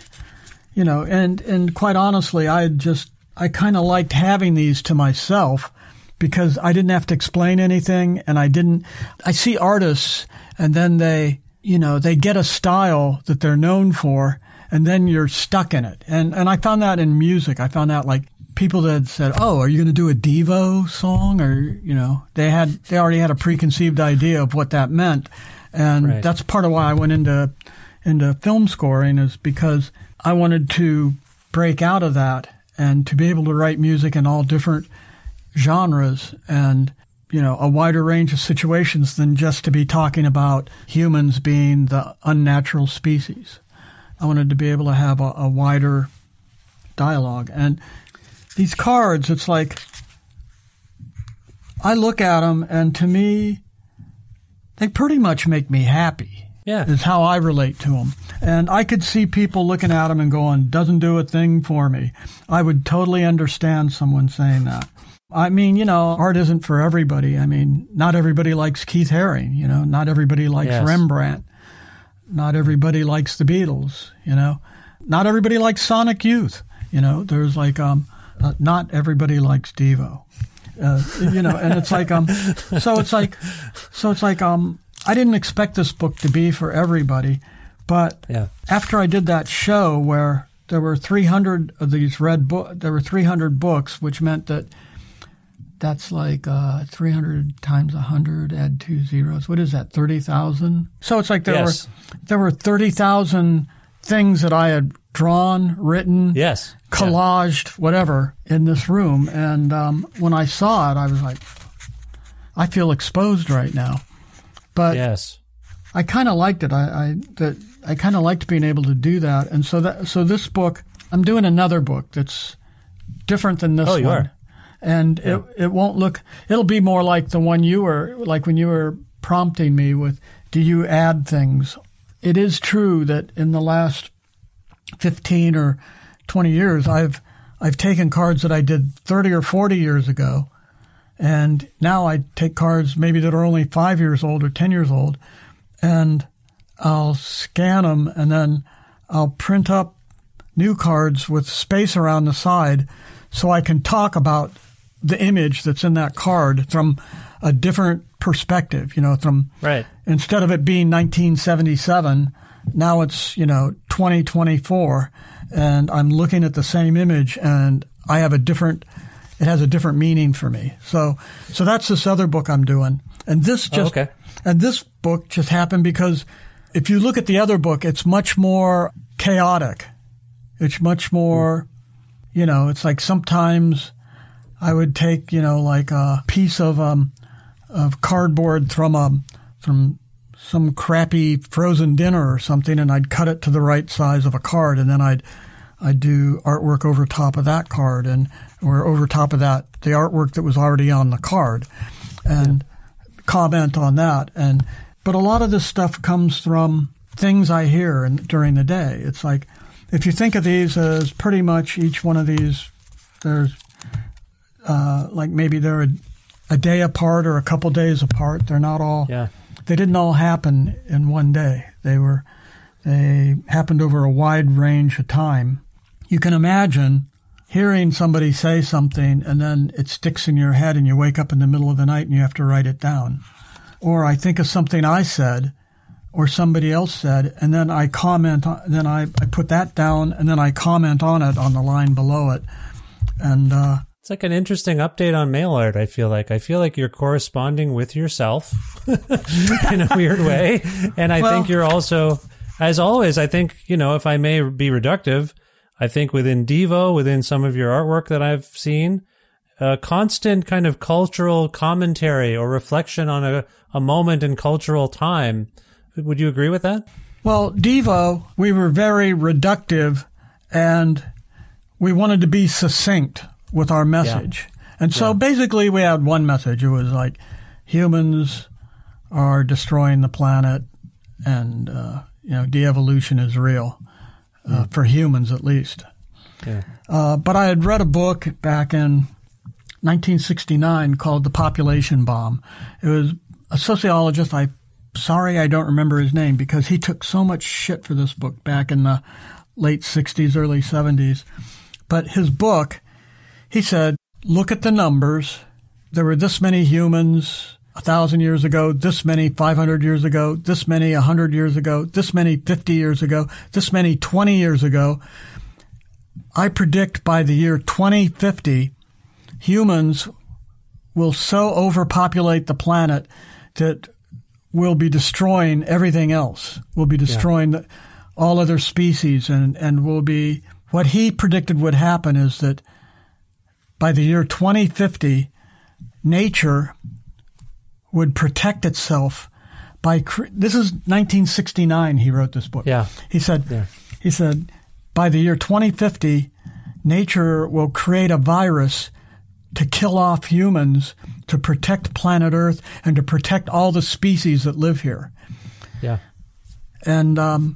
And quite honestly, I kind of liked having these to myself because I didn't have to explain anything. And I see artists and then they get a style that they're known for and then you're stuck in it. And I found that in music. I found that like people that said, "Oh, are you going to do a Devo song?" Or they already had a preconceived idea of what that meant, and that's part of why I went into film scoring, is because I wanted to break out of that and to be able to write music in all different genres and a wider range of situations than just to be talking about humans being the unnatural species. I wanted to be able to have a wider dialogue. And these cards, it's like I look at them, and to me, they pretty much make me happy. Yeah, is how I relate to them. And I could see people looking at them and going, "Doesn't do a thing for me." I would totally understand someone saying that. I mean, art isn't for everybody. I mean, not everybody likes Keith Haring. Not everybody likes Rembrandt. Not everybody likes the Beatles. Not everybody likes Sonic Youth. There's like not everybody likes Devo, and it's like, so it's like, I didn't expect this book to be for everybody, but after I did that show where there were 300 of these there were 300 books, which meant that's like 300 times 100, add 2 zeros. What is that, 30,000? So it's like there were 30,000 things that I had drawn, written, collaged, whatever, in this room. And when I saw it, I was like, I feel exposed right now. But I kind of liked it. I kind of liked being able to do that. And so this book, I'm doing another book that's different than this one. You are? And it won't look, it'll be more like the one you were, like when you were prompting me with, do you add things? It is true that in the last 15 or 20 years, I've taken cards that I did 30 or 40 years ago, and now I take cards maybe that are only 5 years old or 10 years old, and I'll scan them, and then I'll print up new cards with space around the side so I can talk about the image that's in that card from a different perspective, from right. Instead of it being 1977, now it's, 2024, and I'm looking at the same image, and it has a different meaning for me. So that's this other book I'm doing. And this and this book just happened because if you look at the other book, it's much more chaotic. It's much more, it's like sometimes I would take, like a piece of cardboard from some crappy frozen dinner or something, and I'd cut it to the right size of a card, and then I'd do artwork over top of that card, or over top of that the artwork that was already on the card, and comment on that. But a lot of this stuff comes from things I hear during the day. It's like, if you think of these as pretty much each one of these, there's like maybe they're a day apart or a couple days apart. They're not all. Yeah. They didn't all happen in one day. They happened over a wide range of time. You can imagine hearing somebody say something and then it sticks in your head and you wake up in the middle of the night and you have to write it down. Or I think of something I said or somebody else said, and then I comment on, then I put that down, and then I comment on it on the line below it. And it's like an interesting update on mail art, I feel like you're corresponding with yourself in a weird way. And I think you're also, as always, I think, if I may be reductive, I think within Devo, within some of your artwork that I've seen, a constant kind of cultural commentary or reflection on a moment in cultural time. Would you agree with that? Well, Devo, we were very reductive, and we wanted to be succinct with our message. Yeah. And so basically we had one message. It was like, humans are destroying the planet, and, de-evolution is real, for humans at least. Yeah. But I had read a book back in 1969 called The Population Bomb. It was a sociologist. Sorry I don't remember his name, because he took so much shit for this book back in the late 60s, early 70s. But his book, he said, look at the numbers. There were this many humans 1,000 years ago, this many 500 years ago, this many 100 years ago, this many 50 years ago, this many 20 years ago. I predict by the year 2050, humans will so overpopulate the planet that we'll be destroying everything else. We'll be destroying all other species, and will be, what he predicted would happen is that by the year 2050, nature would protect itself by, this is 1969 he wrote this book. Yeah. He said, by the year 2050, nature will create a virus to kill off humans, to protect planet Earth, and to protect all the species that live here. Yeah. And,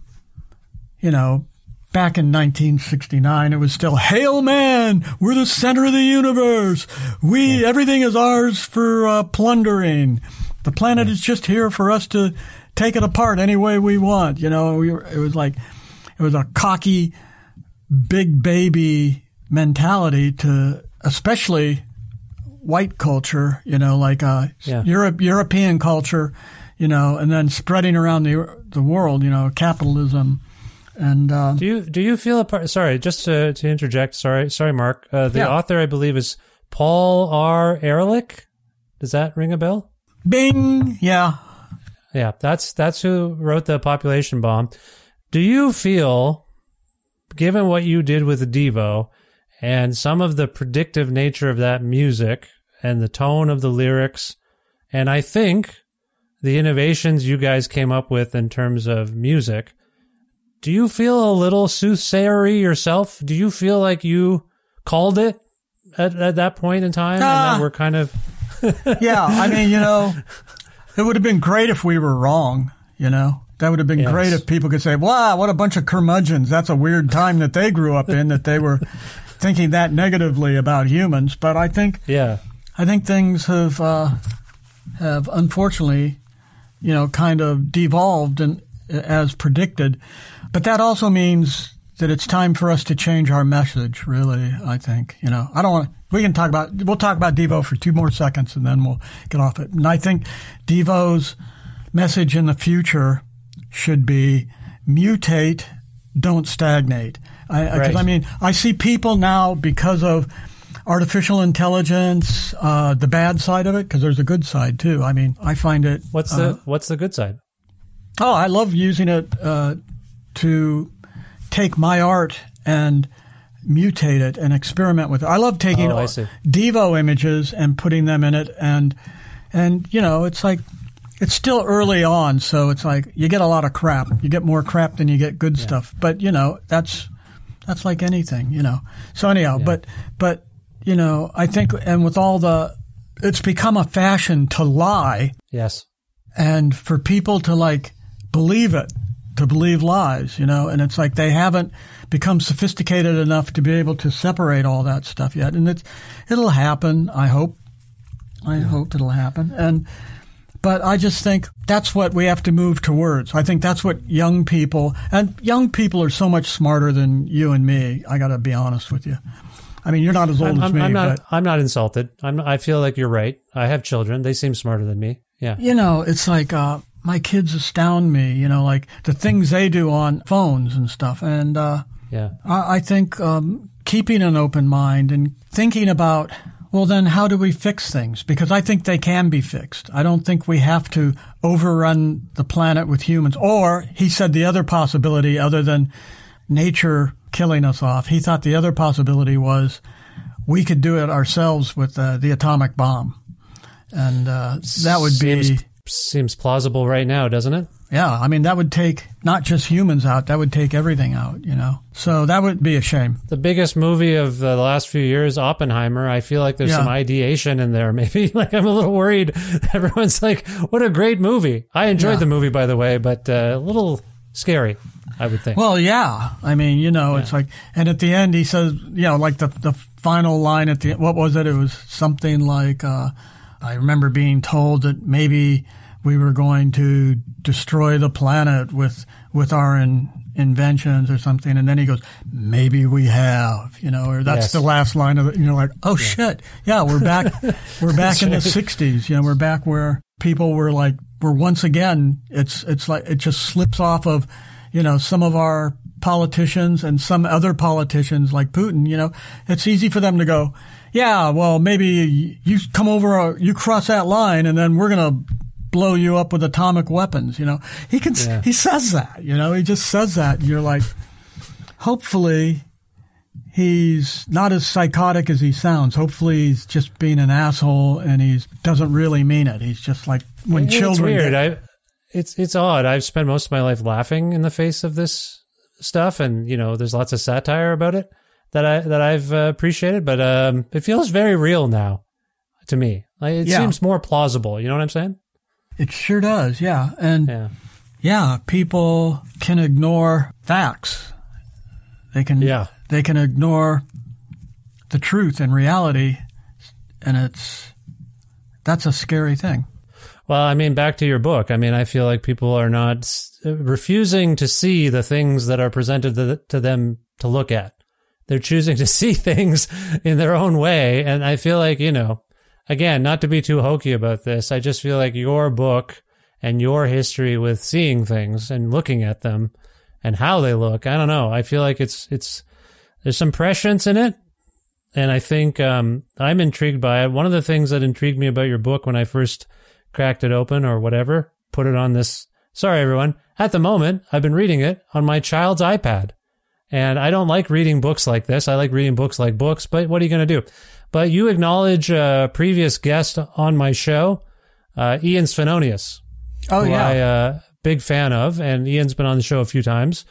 back in 1969, it was still, Hail man, we're the center of the universe. Everything is ours for plundering. The planet is just here for us to take it apart any way we want. It was a cocky, big baby mentality to, especially white culture, European culture, and then spreading around the world, capitalism. And do you feel a part? Sorry, just to interject. Sorry, Mark. The author, I believe, is Paul R. Ehrlich. Does that ring a bell? Bing. Yeah. That's who wrote The Population Bomb. Do you feel, given what you did with Devo and some of the predictive nature of that music and the tone of the lyrics, and I think the innovations you guys came up with in terms of music, do you feel a little soothsayery yourself? Do you feel like you called it at that point in time, and that we're kind of yeah, I mean, it would have been great if we were wrong, That would have been great if people could say, wow, what a bunch of curmudgeons. That's a weird time that they grew up in, that they were thinking that negatively about humans. But I think things have unfortunately, kind of devolved as predicted. But that also means that it's time for us to change our message, really, I think. I don't want to, we'll talk about Devo for 2 more seconds and then we'll get off it. And I think Devo's message in the future should be mutate, don't stagnate. Because I see people now, because of artificial intelligence, the bad side of it, because there's a good side too. I mean, I find it. What's the good side? Oh, I love using it to take my art and mutate it and experiment with it. I love taking Devo images and putting them in it, and it's like, it's still early on, so it's like you get a lot of crap. You get more crap than you get good stuff. But that's like anything, So anyhow, but I think, and with all it's become a fashion to lie. Yes. And for people to believe it, to believe lies, and it's like they haven't become sophisticated enough to be able to separate all that stuff yet. And it'll happen, I hope. I hope it'll happen. But I just think that's what we have to move towards. I think that's what young people are so much smarter than you and me. I got to be honest with you. I mean, you're not as old as me. I'm not insulted. I feel like you're right. I have children. They seem smarter than me. Yeah. It's like my kids astound me, like the things they do on phones and stuff. And I think keeping an open mind and thinking about, well, then how do we fix things? Because I think they can be fixed. I don't think we have to overrun the planet with humans. Or he said the other possibility, other than nature killing us off, he thought the other possibility was we could do it ourselves with the atomic bomb. And that would seems plausible right now, doesn't it? Yeah. I mean, that would take not just humans out, that would take everything out, So that would be a shame. The biggest movie of the last few years, Oppenheimer, I feel like there's some ideation in there. Maybe I'm a little worried. Everyone's like, what a great movie. I enjoyed the movie, by the way, but a little scary, I would think. Well, yeah. I mean, it's like, and at the end he says, like the final line at the, what was it? It was something like, I remember being told that maybe we were going to destroy the planet with our inventions or something. And then he goes, maybe we have, or that's the last line of it. And you're like, oh shit. Yeah. We're back in the 60s. We're back where people were like, we're once again, it's like, it just slips off of, some of our politicians and some other politicians like Putin, it's easy for them to go, yeah, well, maybe you come over, you cross that line and then we're going to blow you up with atomic weapons. He says that, he just says that. And you're like, hopefully he's not as psychotic as he sounds. Hopefully he's just being an asshole and he doesn't really mean it. He's just like when children. It's weird. It's odd. I've spent most of my life laughing in the face of this stuff. And, there's lots of satire about it that I've appreciated, but it feels very real now to me. It seems more plausible. You know what I'm saying? It sure does, yeah. And people can ignore facts. They can ignore the truth and reality, and that's a scary thing. Well, I mean, back to your book. I mean, I feel like people are not refusing to see the things that are presented to them to look at. They're choosing to see things in their own way. And I feel like, again, not to be too hokey about this, I just feel like your book and your history with seeing things and looking at them and how they look, I don't know. I feel like there's some prescience in it. And I think I'm intrigued by it. One of the things that intrigued me about your book when I first cracked it open or whatever, put it on this. Sorry, everyone. At the moment, I've been reading it on my child's iPad. And I don't like reading books like this. I like reading books like books, but what are you going to do? But you acknowledge a previous guest on my show, Ian Svenonius. Oh, yeah. I'm a big fan of, and Ian's been on the show a few times.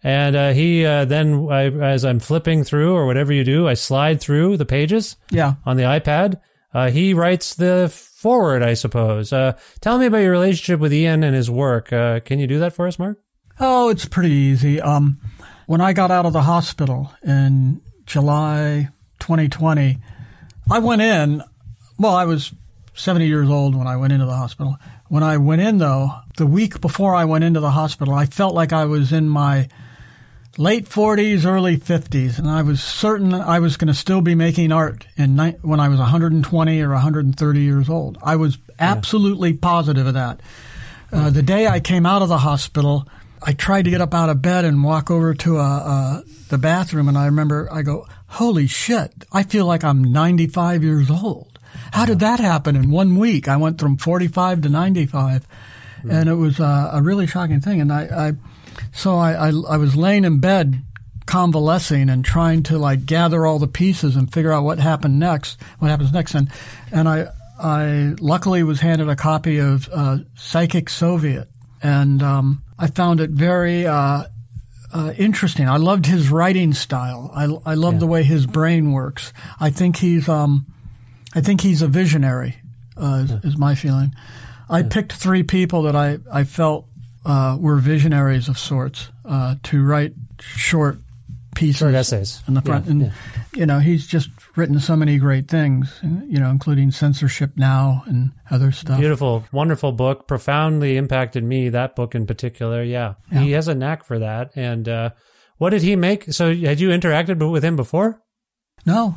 And he then, as I'm flipping through or whatever you do, I slide through the pages on the iPad. He writes the forward, I suppose. Tell me about your relationship with Ian and his work. Can you do that for us, Mark? Oh, it's pretty easy. When I got out of the hospital in July 2020, I went in. Well, I was 70 years old when I went into the hospital. When I went in, though, the week before I went into the hospital, I felt like I was in my late 40s, early 50s, and I was certain I was going to still be making art when I was 120 or 130 years old. I was absolutely positive of that. The day I came out of the hospital, I tried to get up out of bed and walk over to the bathroom, and I remember I go, holy shit, I feel like I'm 95 years old. How did that happen in 1 week? I went from 45 to 95, and it was a really shocking thing. And I was laying in bed convalescing and trying to like gather all the pieces and figure out what happens next. And I luckily was handed a copy of Psychic Soviet, and I found it very interesting. I loved his writing style. I love the way his brain works. I think he's a visionary, is my feeling. I picked 3 people that I felt were visionaries of sorts to write short pieces, short essays in the front. He's just written so many great things, including Censorship Now and other stuff. Beautiful, wonderful book. Profoundly impacted me, that book in particular. Yeah. He has a knack for that. And what did he make? So had you interacted with him before? No.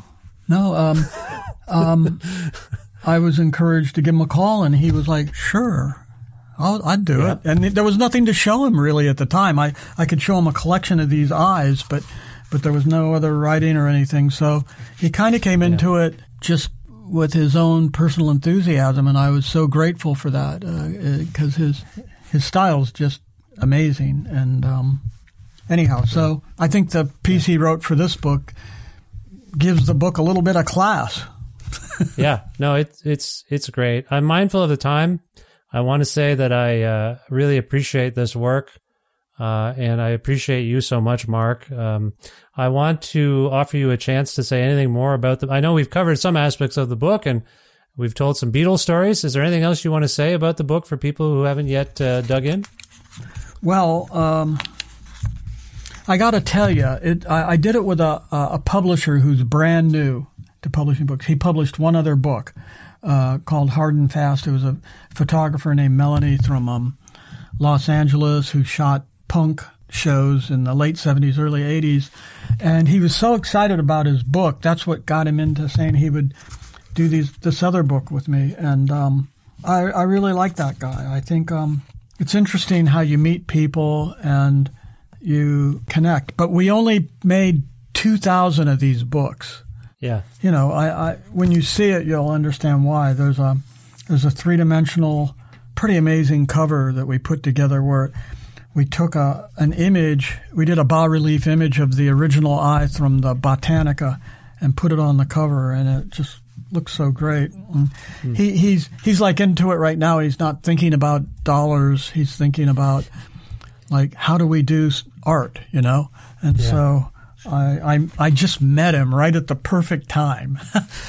I was encouraged to give him a call, and he was like, sure. I'd do it. And there was nothing to show him really at the time. I could show him a collection of these eyes, but there was no other writing or anything. So he kind of came into it just with his own personal enthusiasm, and I was so grateful for that because his style's just amazing. And anyhow, so I think the piece he wrote for this book gives the book a little bit of class. No, it's great. I'm mindful of the time. I want to say that I really appreciate this work, and I appreciate you so much, Mark. I want to offer you a chance to say anything more about I know we've covered some aspects of the book, and we've told some Beatles stories. Is there anything else you want to say about the book for people who haven't yet dug in? Well, I got to tell you, I did it with a publisher who's brand new to publishing books. He published one other book called Hard and Fast. It was a photographer named Melanie from Los Angeles who shot punk shows in the late 70s, early 80s. And he was so excited about his book. That's what got him into saying he would do this other book with me. And I really like that guy. I think it's interesting how you meet people and you connect. But we only made 2,000 of these books. Yeah. When you see it, you'll understand why. There's a 3-dimensional, pretty amazing cover that we put together where we took an image, we did a bas-relief image of the original eye from the Botanica and put it on the cover, and it just looks so great. He's like into it right now. He's not thinking about dollars. He's thinking about like, how do we do art, And so I just met him right at the perfect time.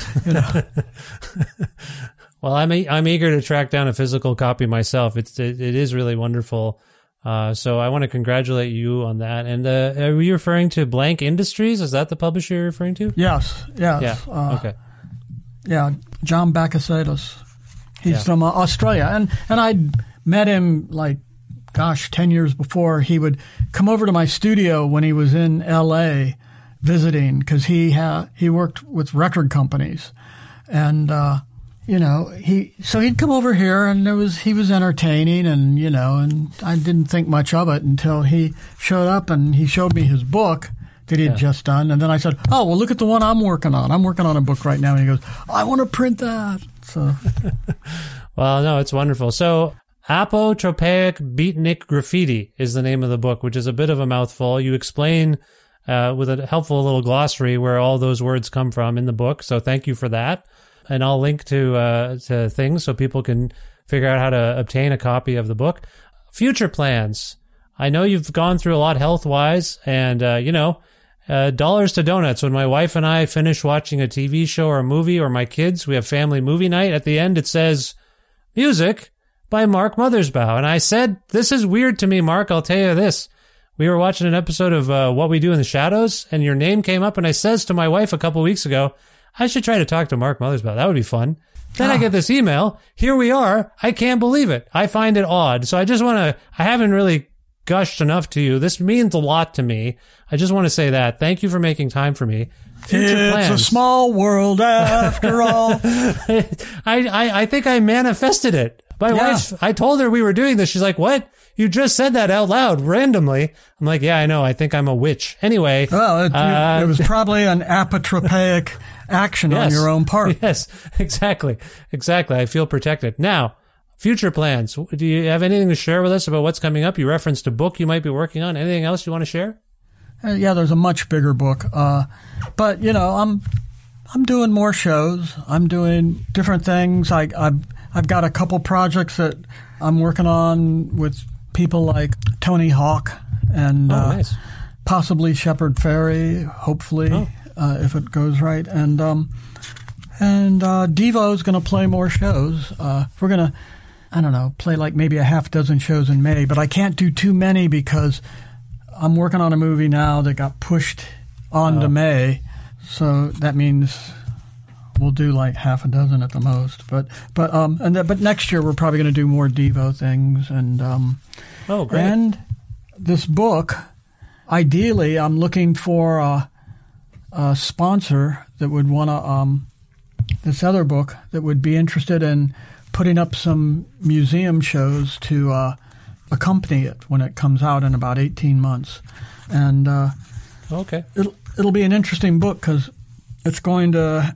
Well, I'm eager to track down a physical copy myself. It is really wonderful. So I want to congratulate you on that. And are you referring to Blank Industries? Is that the publisher you're referring to? Yes. Yeah. Okay. Yeah, John Bakasetas. He's from Australia, and I'd met him 10 years before. He would come over to my studio when he was in L.A. visiting because he worked with record companies, and he'd come over here, and he was entertaining, and and I didn't think much of it until he showed up and he showed me his book that he had just done, and then I said, "Oh, well, look at the one I'm working on. I'm working on a book right now," and he goes, "I want to print that." So, well, no, it's wonderful. So. Apotropaic Beatnik Graffiti is the name of the book, which is a bit of a mouthful. You explain with a helpful little glossary where all those words come from in the book, so thank you for that. And I'll link to things so people can figure out how to obtain a copy of the book. Future plans. I know you've gone through a lot health-wise, and, dollars to donuts. When my wife and I finish watching a TV show or a movie, or my kids, we have family movie night. At the end, it says, music by Mark Mothersbaugh. And I said, this is weird to me, Mark. I'll tell you this. We were watching an episode of What We Do in the Shadows, and your name came up, and I says to my wife a couple weeks ago, I should try to talk to Mark Mothersbaugh. That would be fun. Then I get this email. Here we are. I can't believe it. I find it odd. So I just want to, I haven't really gushed enough to you. This means a lot to me. I just want to say that. Thank you for making time for me. Future plans. It's a small world after all. I think I manifested it. My wife, I told her we were doing this. She's like, what? You just said that out loud randomly. I'm like, yeah, I know. I think I'm a witch. Anyway. Well, it was probably an apotropaic action on your own part. Yes, exactly. Exactly. I feel protected. Now, future plans. Do you have anything to share with us about what's coming up? You referenced a book you might be working on. Anything else you want to share? Yeah, there's a much bigger book. But, I'm doing more shows. I'm doing different things. I've got a couple projects that I'm working on with people like Tony Hawk and nice. Possibly Shepard Fairey, hopefully, if it goes right. And Devo's going to play more shows. We're going to, play like maybe a half dozen shows in May, but I can't do too many because I'm working on a movie now that got pushed on to May. So that means we'll do like half a dozen at the most. But next year we're probably going to do more Devo things. And great. And this book, ideally, I'm looking for a sponsor that would want to this other book that would be interested in putting up some museum shows to accompany it when it comes out in about 18 months. And okay, it'll be an interesting book because it's going to.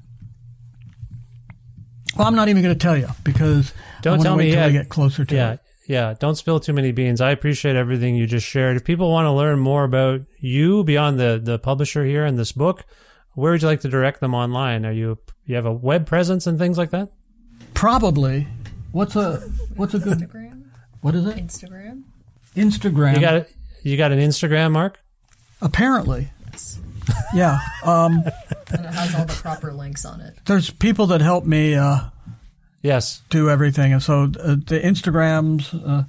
Well, I'm not even going to tell you because don't tell me until I get closer to it. Yeah, don't spill too many beans. I appreciate everything you just shared. If people want to learn more about you beyond the publisher here and this book, where would you like to direct them online? You have a web presence and things like that? Probably. What's a good Instagram? What is it? Instagram. You got an Instagram, Mark? Apparently. Yes. Yeah. And it has all the proper links on it. There's people that help me yes. do everything. And so the Instagrams,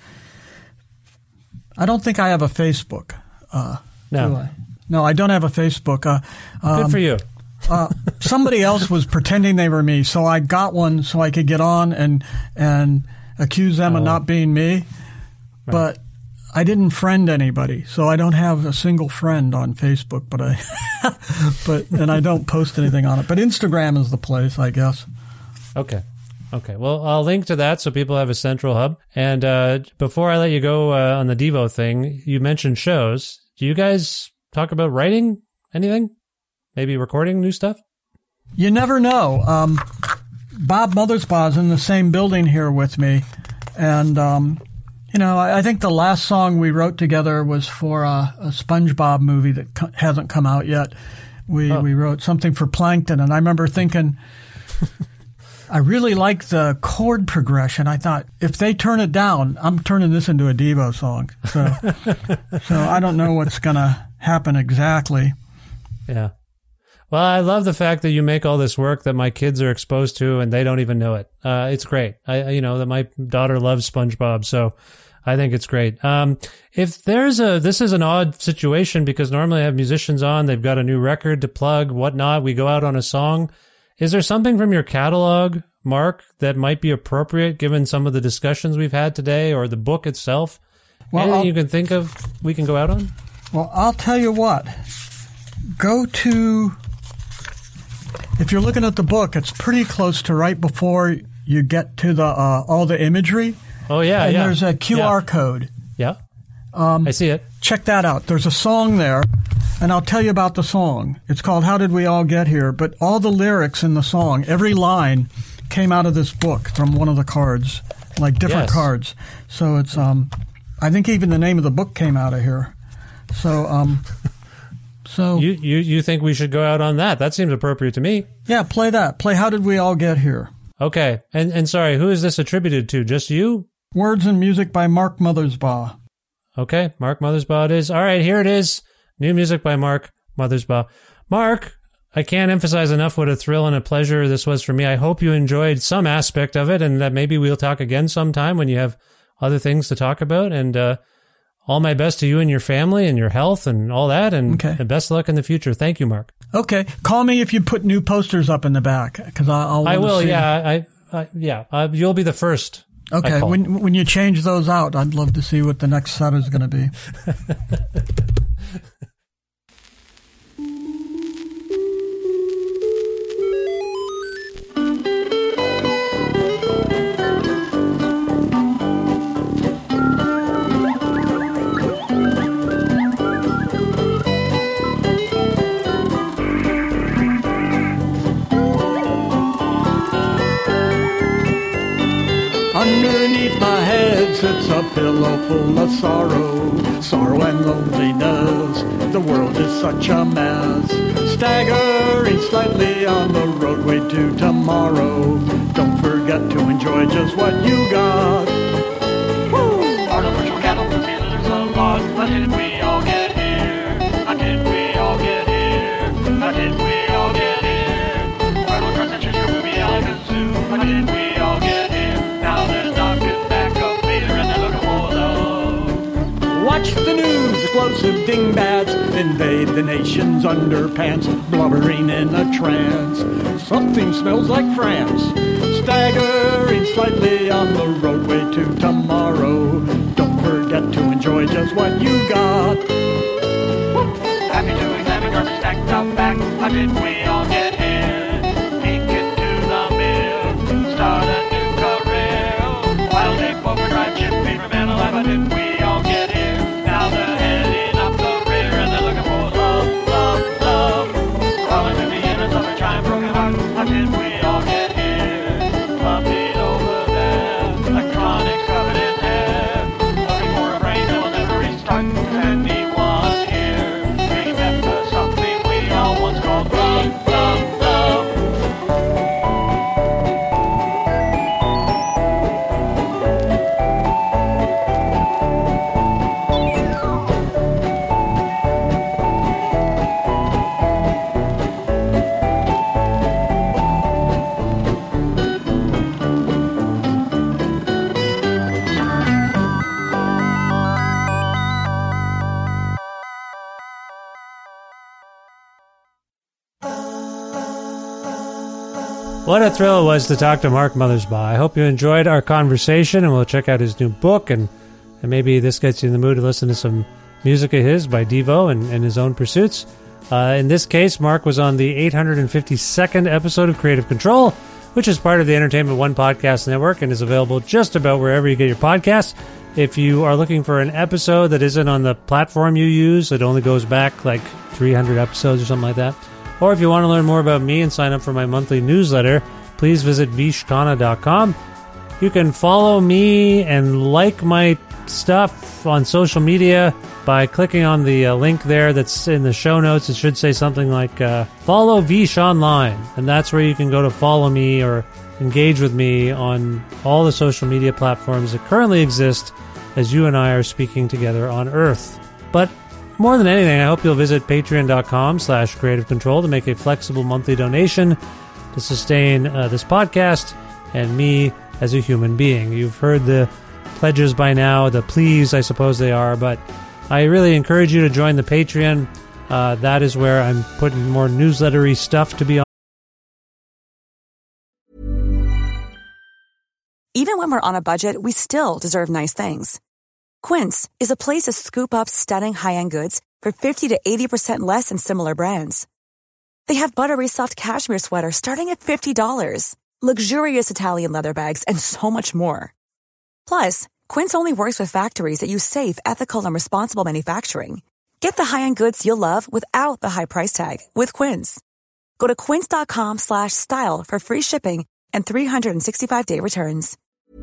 I don't think I have a Facebook. No. Do I? No, I don't have a Facebook. Good for you. Somebody else was pretending they were me, so I got one so I could get on and accuse them of not being me. Right. But I didn't friend anybody, so I don't have a single friend on Facebook. And I don't post anything on it. But Instagram is the place, I guess. Okay. Well, I'll link to that so people have a central hub. And before I let you go on the Devo thing, you mentioned shows. Do you guys talk about writing anything? Maybe recording new stuff? You never know. Bob Mothersbaugh is in the same building here with me. And, I think the last song we wrote together was for a SpongeBob movie that hasn't come out yet. We wrote something for Plankton. And I remember thinking, I really like the chord progression. I thought, if they turn it down, I'm turning this into a Devo song. So I don't know what's going to happen exactly. Yeah. Well, I love the fact that you make all this work that my kids are exposed to and they don't even know it. It's great. That my daughter loves SpongeBob, so I think it's great. This is an odd situation because normally I have musicians on, they've got a new record to plug, whatnot. We go out on a song. Is there something from your catalog, Mark, that might be appropriate given some of the discussions we've had today or the book itself? Well, anything you can think of we can go out on? Well, I'll tell you what. Go to... If you're looking at the book, it's pretty close to right before you get to the all the imagery. Oh, yeah, and there's a QR code. Yeah, I see it. Check that out. There's a song there, and I'll tell you about the song. It's called How Did We All Get Here? But all the lyrics in the song, every line came out of this book from one of the cards, like different cards. So it's, I think even the name of the book came out of here. So, So you think we should go out on that? That seems appropriate to me. Yeah, play that. Play How Did We All Get Here? Okay. And sorry, who is this attributed to? Just you? Words and music by Mark Mothersbaugh. Okay, Mark Mothersbaugh it is. All right, here it is. New music by Mark Mothersbaugh. Mark, I can't emphasize enough what a thrill and a pleasure this was for me. I hope you enjoyed some aspect of it, and that maybe we'll talk again sometime when you have other things to talk about. And all my best to you and your family and your health and all that, and best of luck in the future. Thank you, Mark. Okay, call me if you put new posters up in the back, because I will. See. Yeah, you'll be the first. Okay, when you change those out, I'd love to see what the next set is going to be. Underneath my head sits a pillow full of sorrow and loneliness. The world is such a mess, staggering slightly on the roadway to tomorrow. Don't forget to enjoy just what you got. Woo! Artificial cattle, the feelings a lot. How did we all get here? How did we all get here? How did we all get here? Final cross that trees from me like a zoo. How did we all get here? Now there's knocking back up later and they're looking for love. Watch the news, explosive dingbats invade the nation's underpants, blubbering in a trance. Something smells like France, staggering slightly on the roadway to tomorrow. Don't forget to enjoy just what you got. Happy to examine garbage stacked out back. How did we all get here? Peek into the mill, start a new career. Wild egg, poker, drive, chip, paper, man alive. How did we all get here? Now they're heading up the rear and they're looking for love, love, love. Crawling to the innards of a giant broken heart. How did we all get here? Bumping over there, electronics covered in hair. Looking for a brain that will never restart. Anyone here? Remember something we all once called love, love, love. What a thrill it was to talk to Mark Mothersbaugh. I hope you enjoyed our conversation, and we'll check out his new book, and maybe this gets you in the mood to listen to some music of his by Devo and his own pursuits. In this case, Mark was on the 852nd episode of Creative Control, which is part of the Entertainment One Podcast Network and is available just about wherever you get your podcasts. If you are looking for an episode that isn't on the platform you use, it only goes back like 300 episodes or something like that. Or if you want to learn more about me and sign up for my monthly newsletter, please visit vishkhanna.com. You can follow me and like my stuff on social media by clicking on the link there that's in the show notes. It should say something like follow Vish online, and that's where you can go to follow me or engage with me on all the social media platforms that currently exist as you and I are speaking together on Earth. But more than anything, I hope you'll visit patreon.com/creative control to make a flexible monthly donation to sustain this podcast and me as a human being. You've heard the pledges by now, the pleas, I suppose they are, but I really encourage you to join the Patreon. That is where I'm putting more newslettery stuff to be on. Even when we're on a budget, we still deserve nice things. Quince is a place to scoop up stunning high-end goods for 50 to 80% less than similar brands. They have buttery soft cashmere sweaters starting at $50, luxurious Italian leather bags, and so much more. Plus, Quince only works with factories that use safe, ethical, and responsible manufacturing. Get the high-end goods you'll love without the high price tag with Quince. Go to quince.com/style for free shipping and 365-day returns.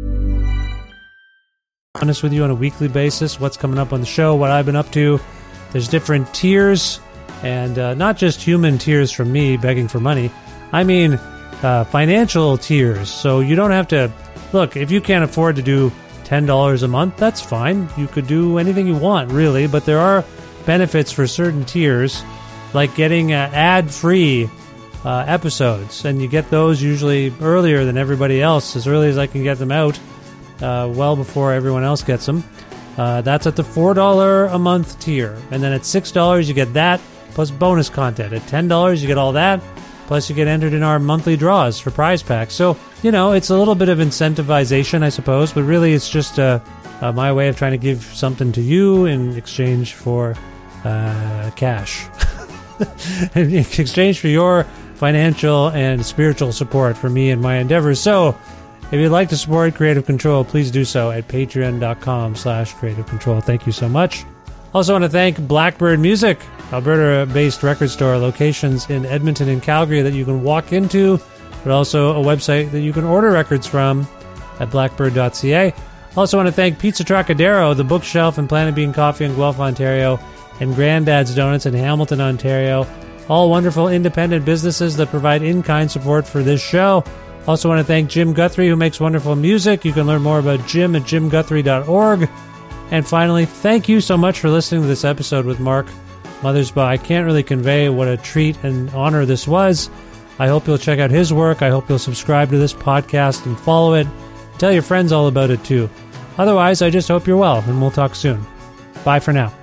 Honest with you on a weekly basis, what's coming up on the show, what I've been up to. There's different tiers, and not just human tears from me begging for money. I mean financial tiers. So you don't have to look, if you can't afford to do $10 a month, that's fine. You could do anything you want, really, but there are benefits for certain tiers, like getting ad-free episodes, and you get those usually earlier than everybody else, as early as I can get them out, well before everyone else gets them. That's at the $4 a month tier, and then at $6 you get that plus bonus content. At $10 you get all that, plus you get entered in our monthly draws for prize packs. So, you know, it's a little bit of incentivization, I suppose, but really it's just my way of trying to give something to you in exchange for cash. In exchange for your financial and spiritual support for me and my endeavors. So, if you'd like to support Creative Control, please do so at patreon.com/Creative Control. Thank you so much. Also want to thank Blackbird Music, Alberta-based record store locations in Edmonton and Calgary that you can walk into, but also a website that you can order records from at blackbird.ca. Also want to thank Pizza Trocadero, The Bookshelf, and Planet Bean Coffee in Guelph, Ontario, and Granddad's Donuts in Hamilton, Ontario. All wonderful independent businesses that provide in-kind support for this show. Also want to thank Jim Guthrie, who makes wonderful music. You can learn more about Jim at jimguthrie.org. And finally, thank you so much for listening to this episode with Mark Mothersbaugh. I can't really convey what a treat and honor this was. I hope you'll check out his work. I hope you'll subscribe to this podcast and follow it. Tell your friends all about it too. Otherwise, I just hope you're well, and we'll talk soon. Bye for now.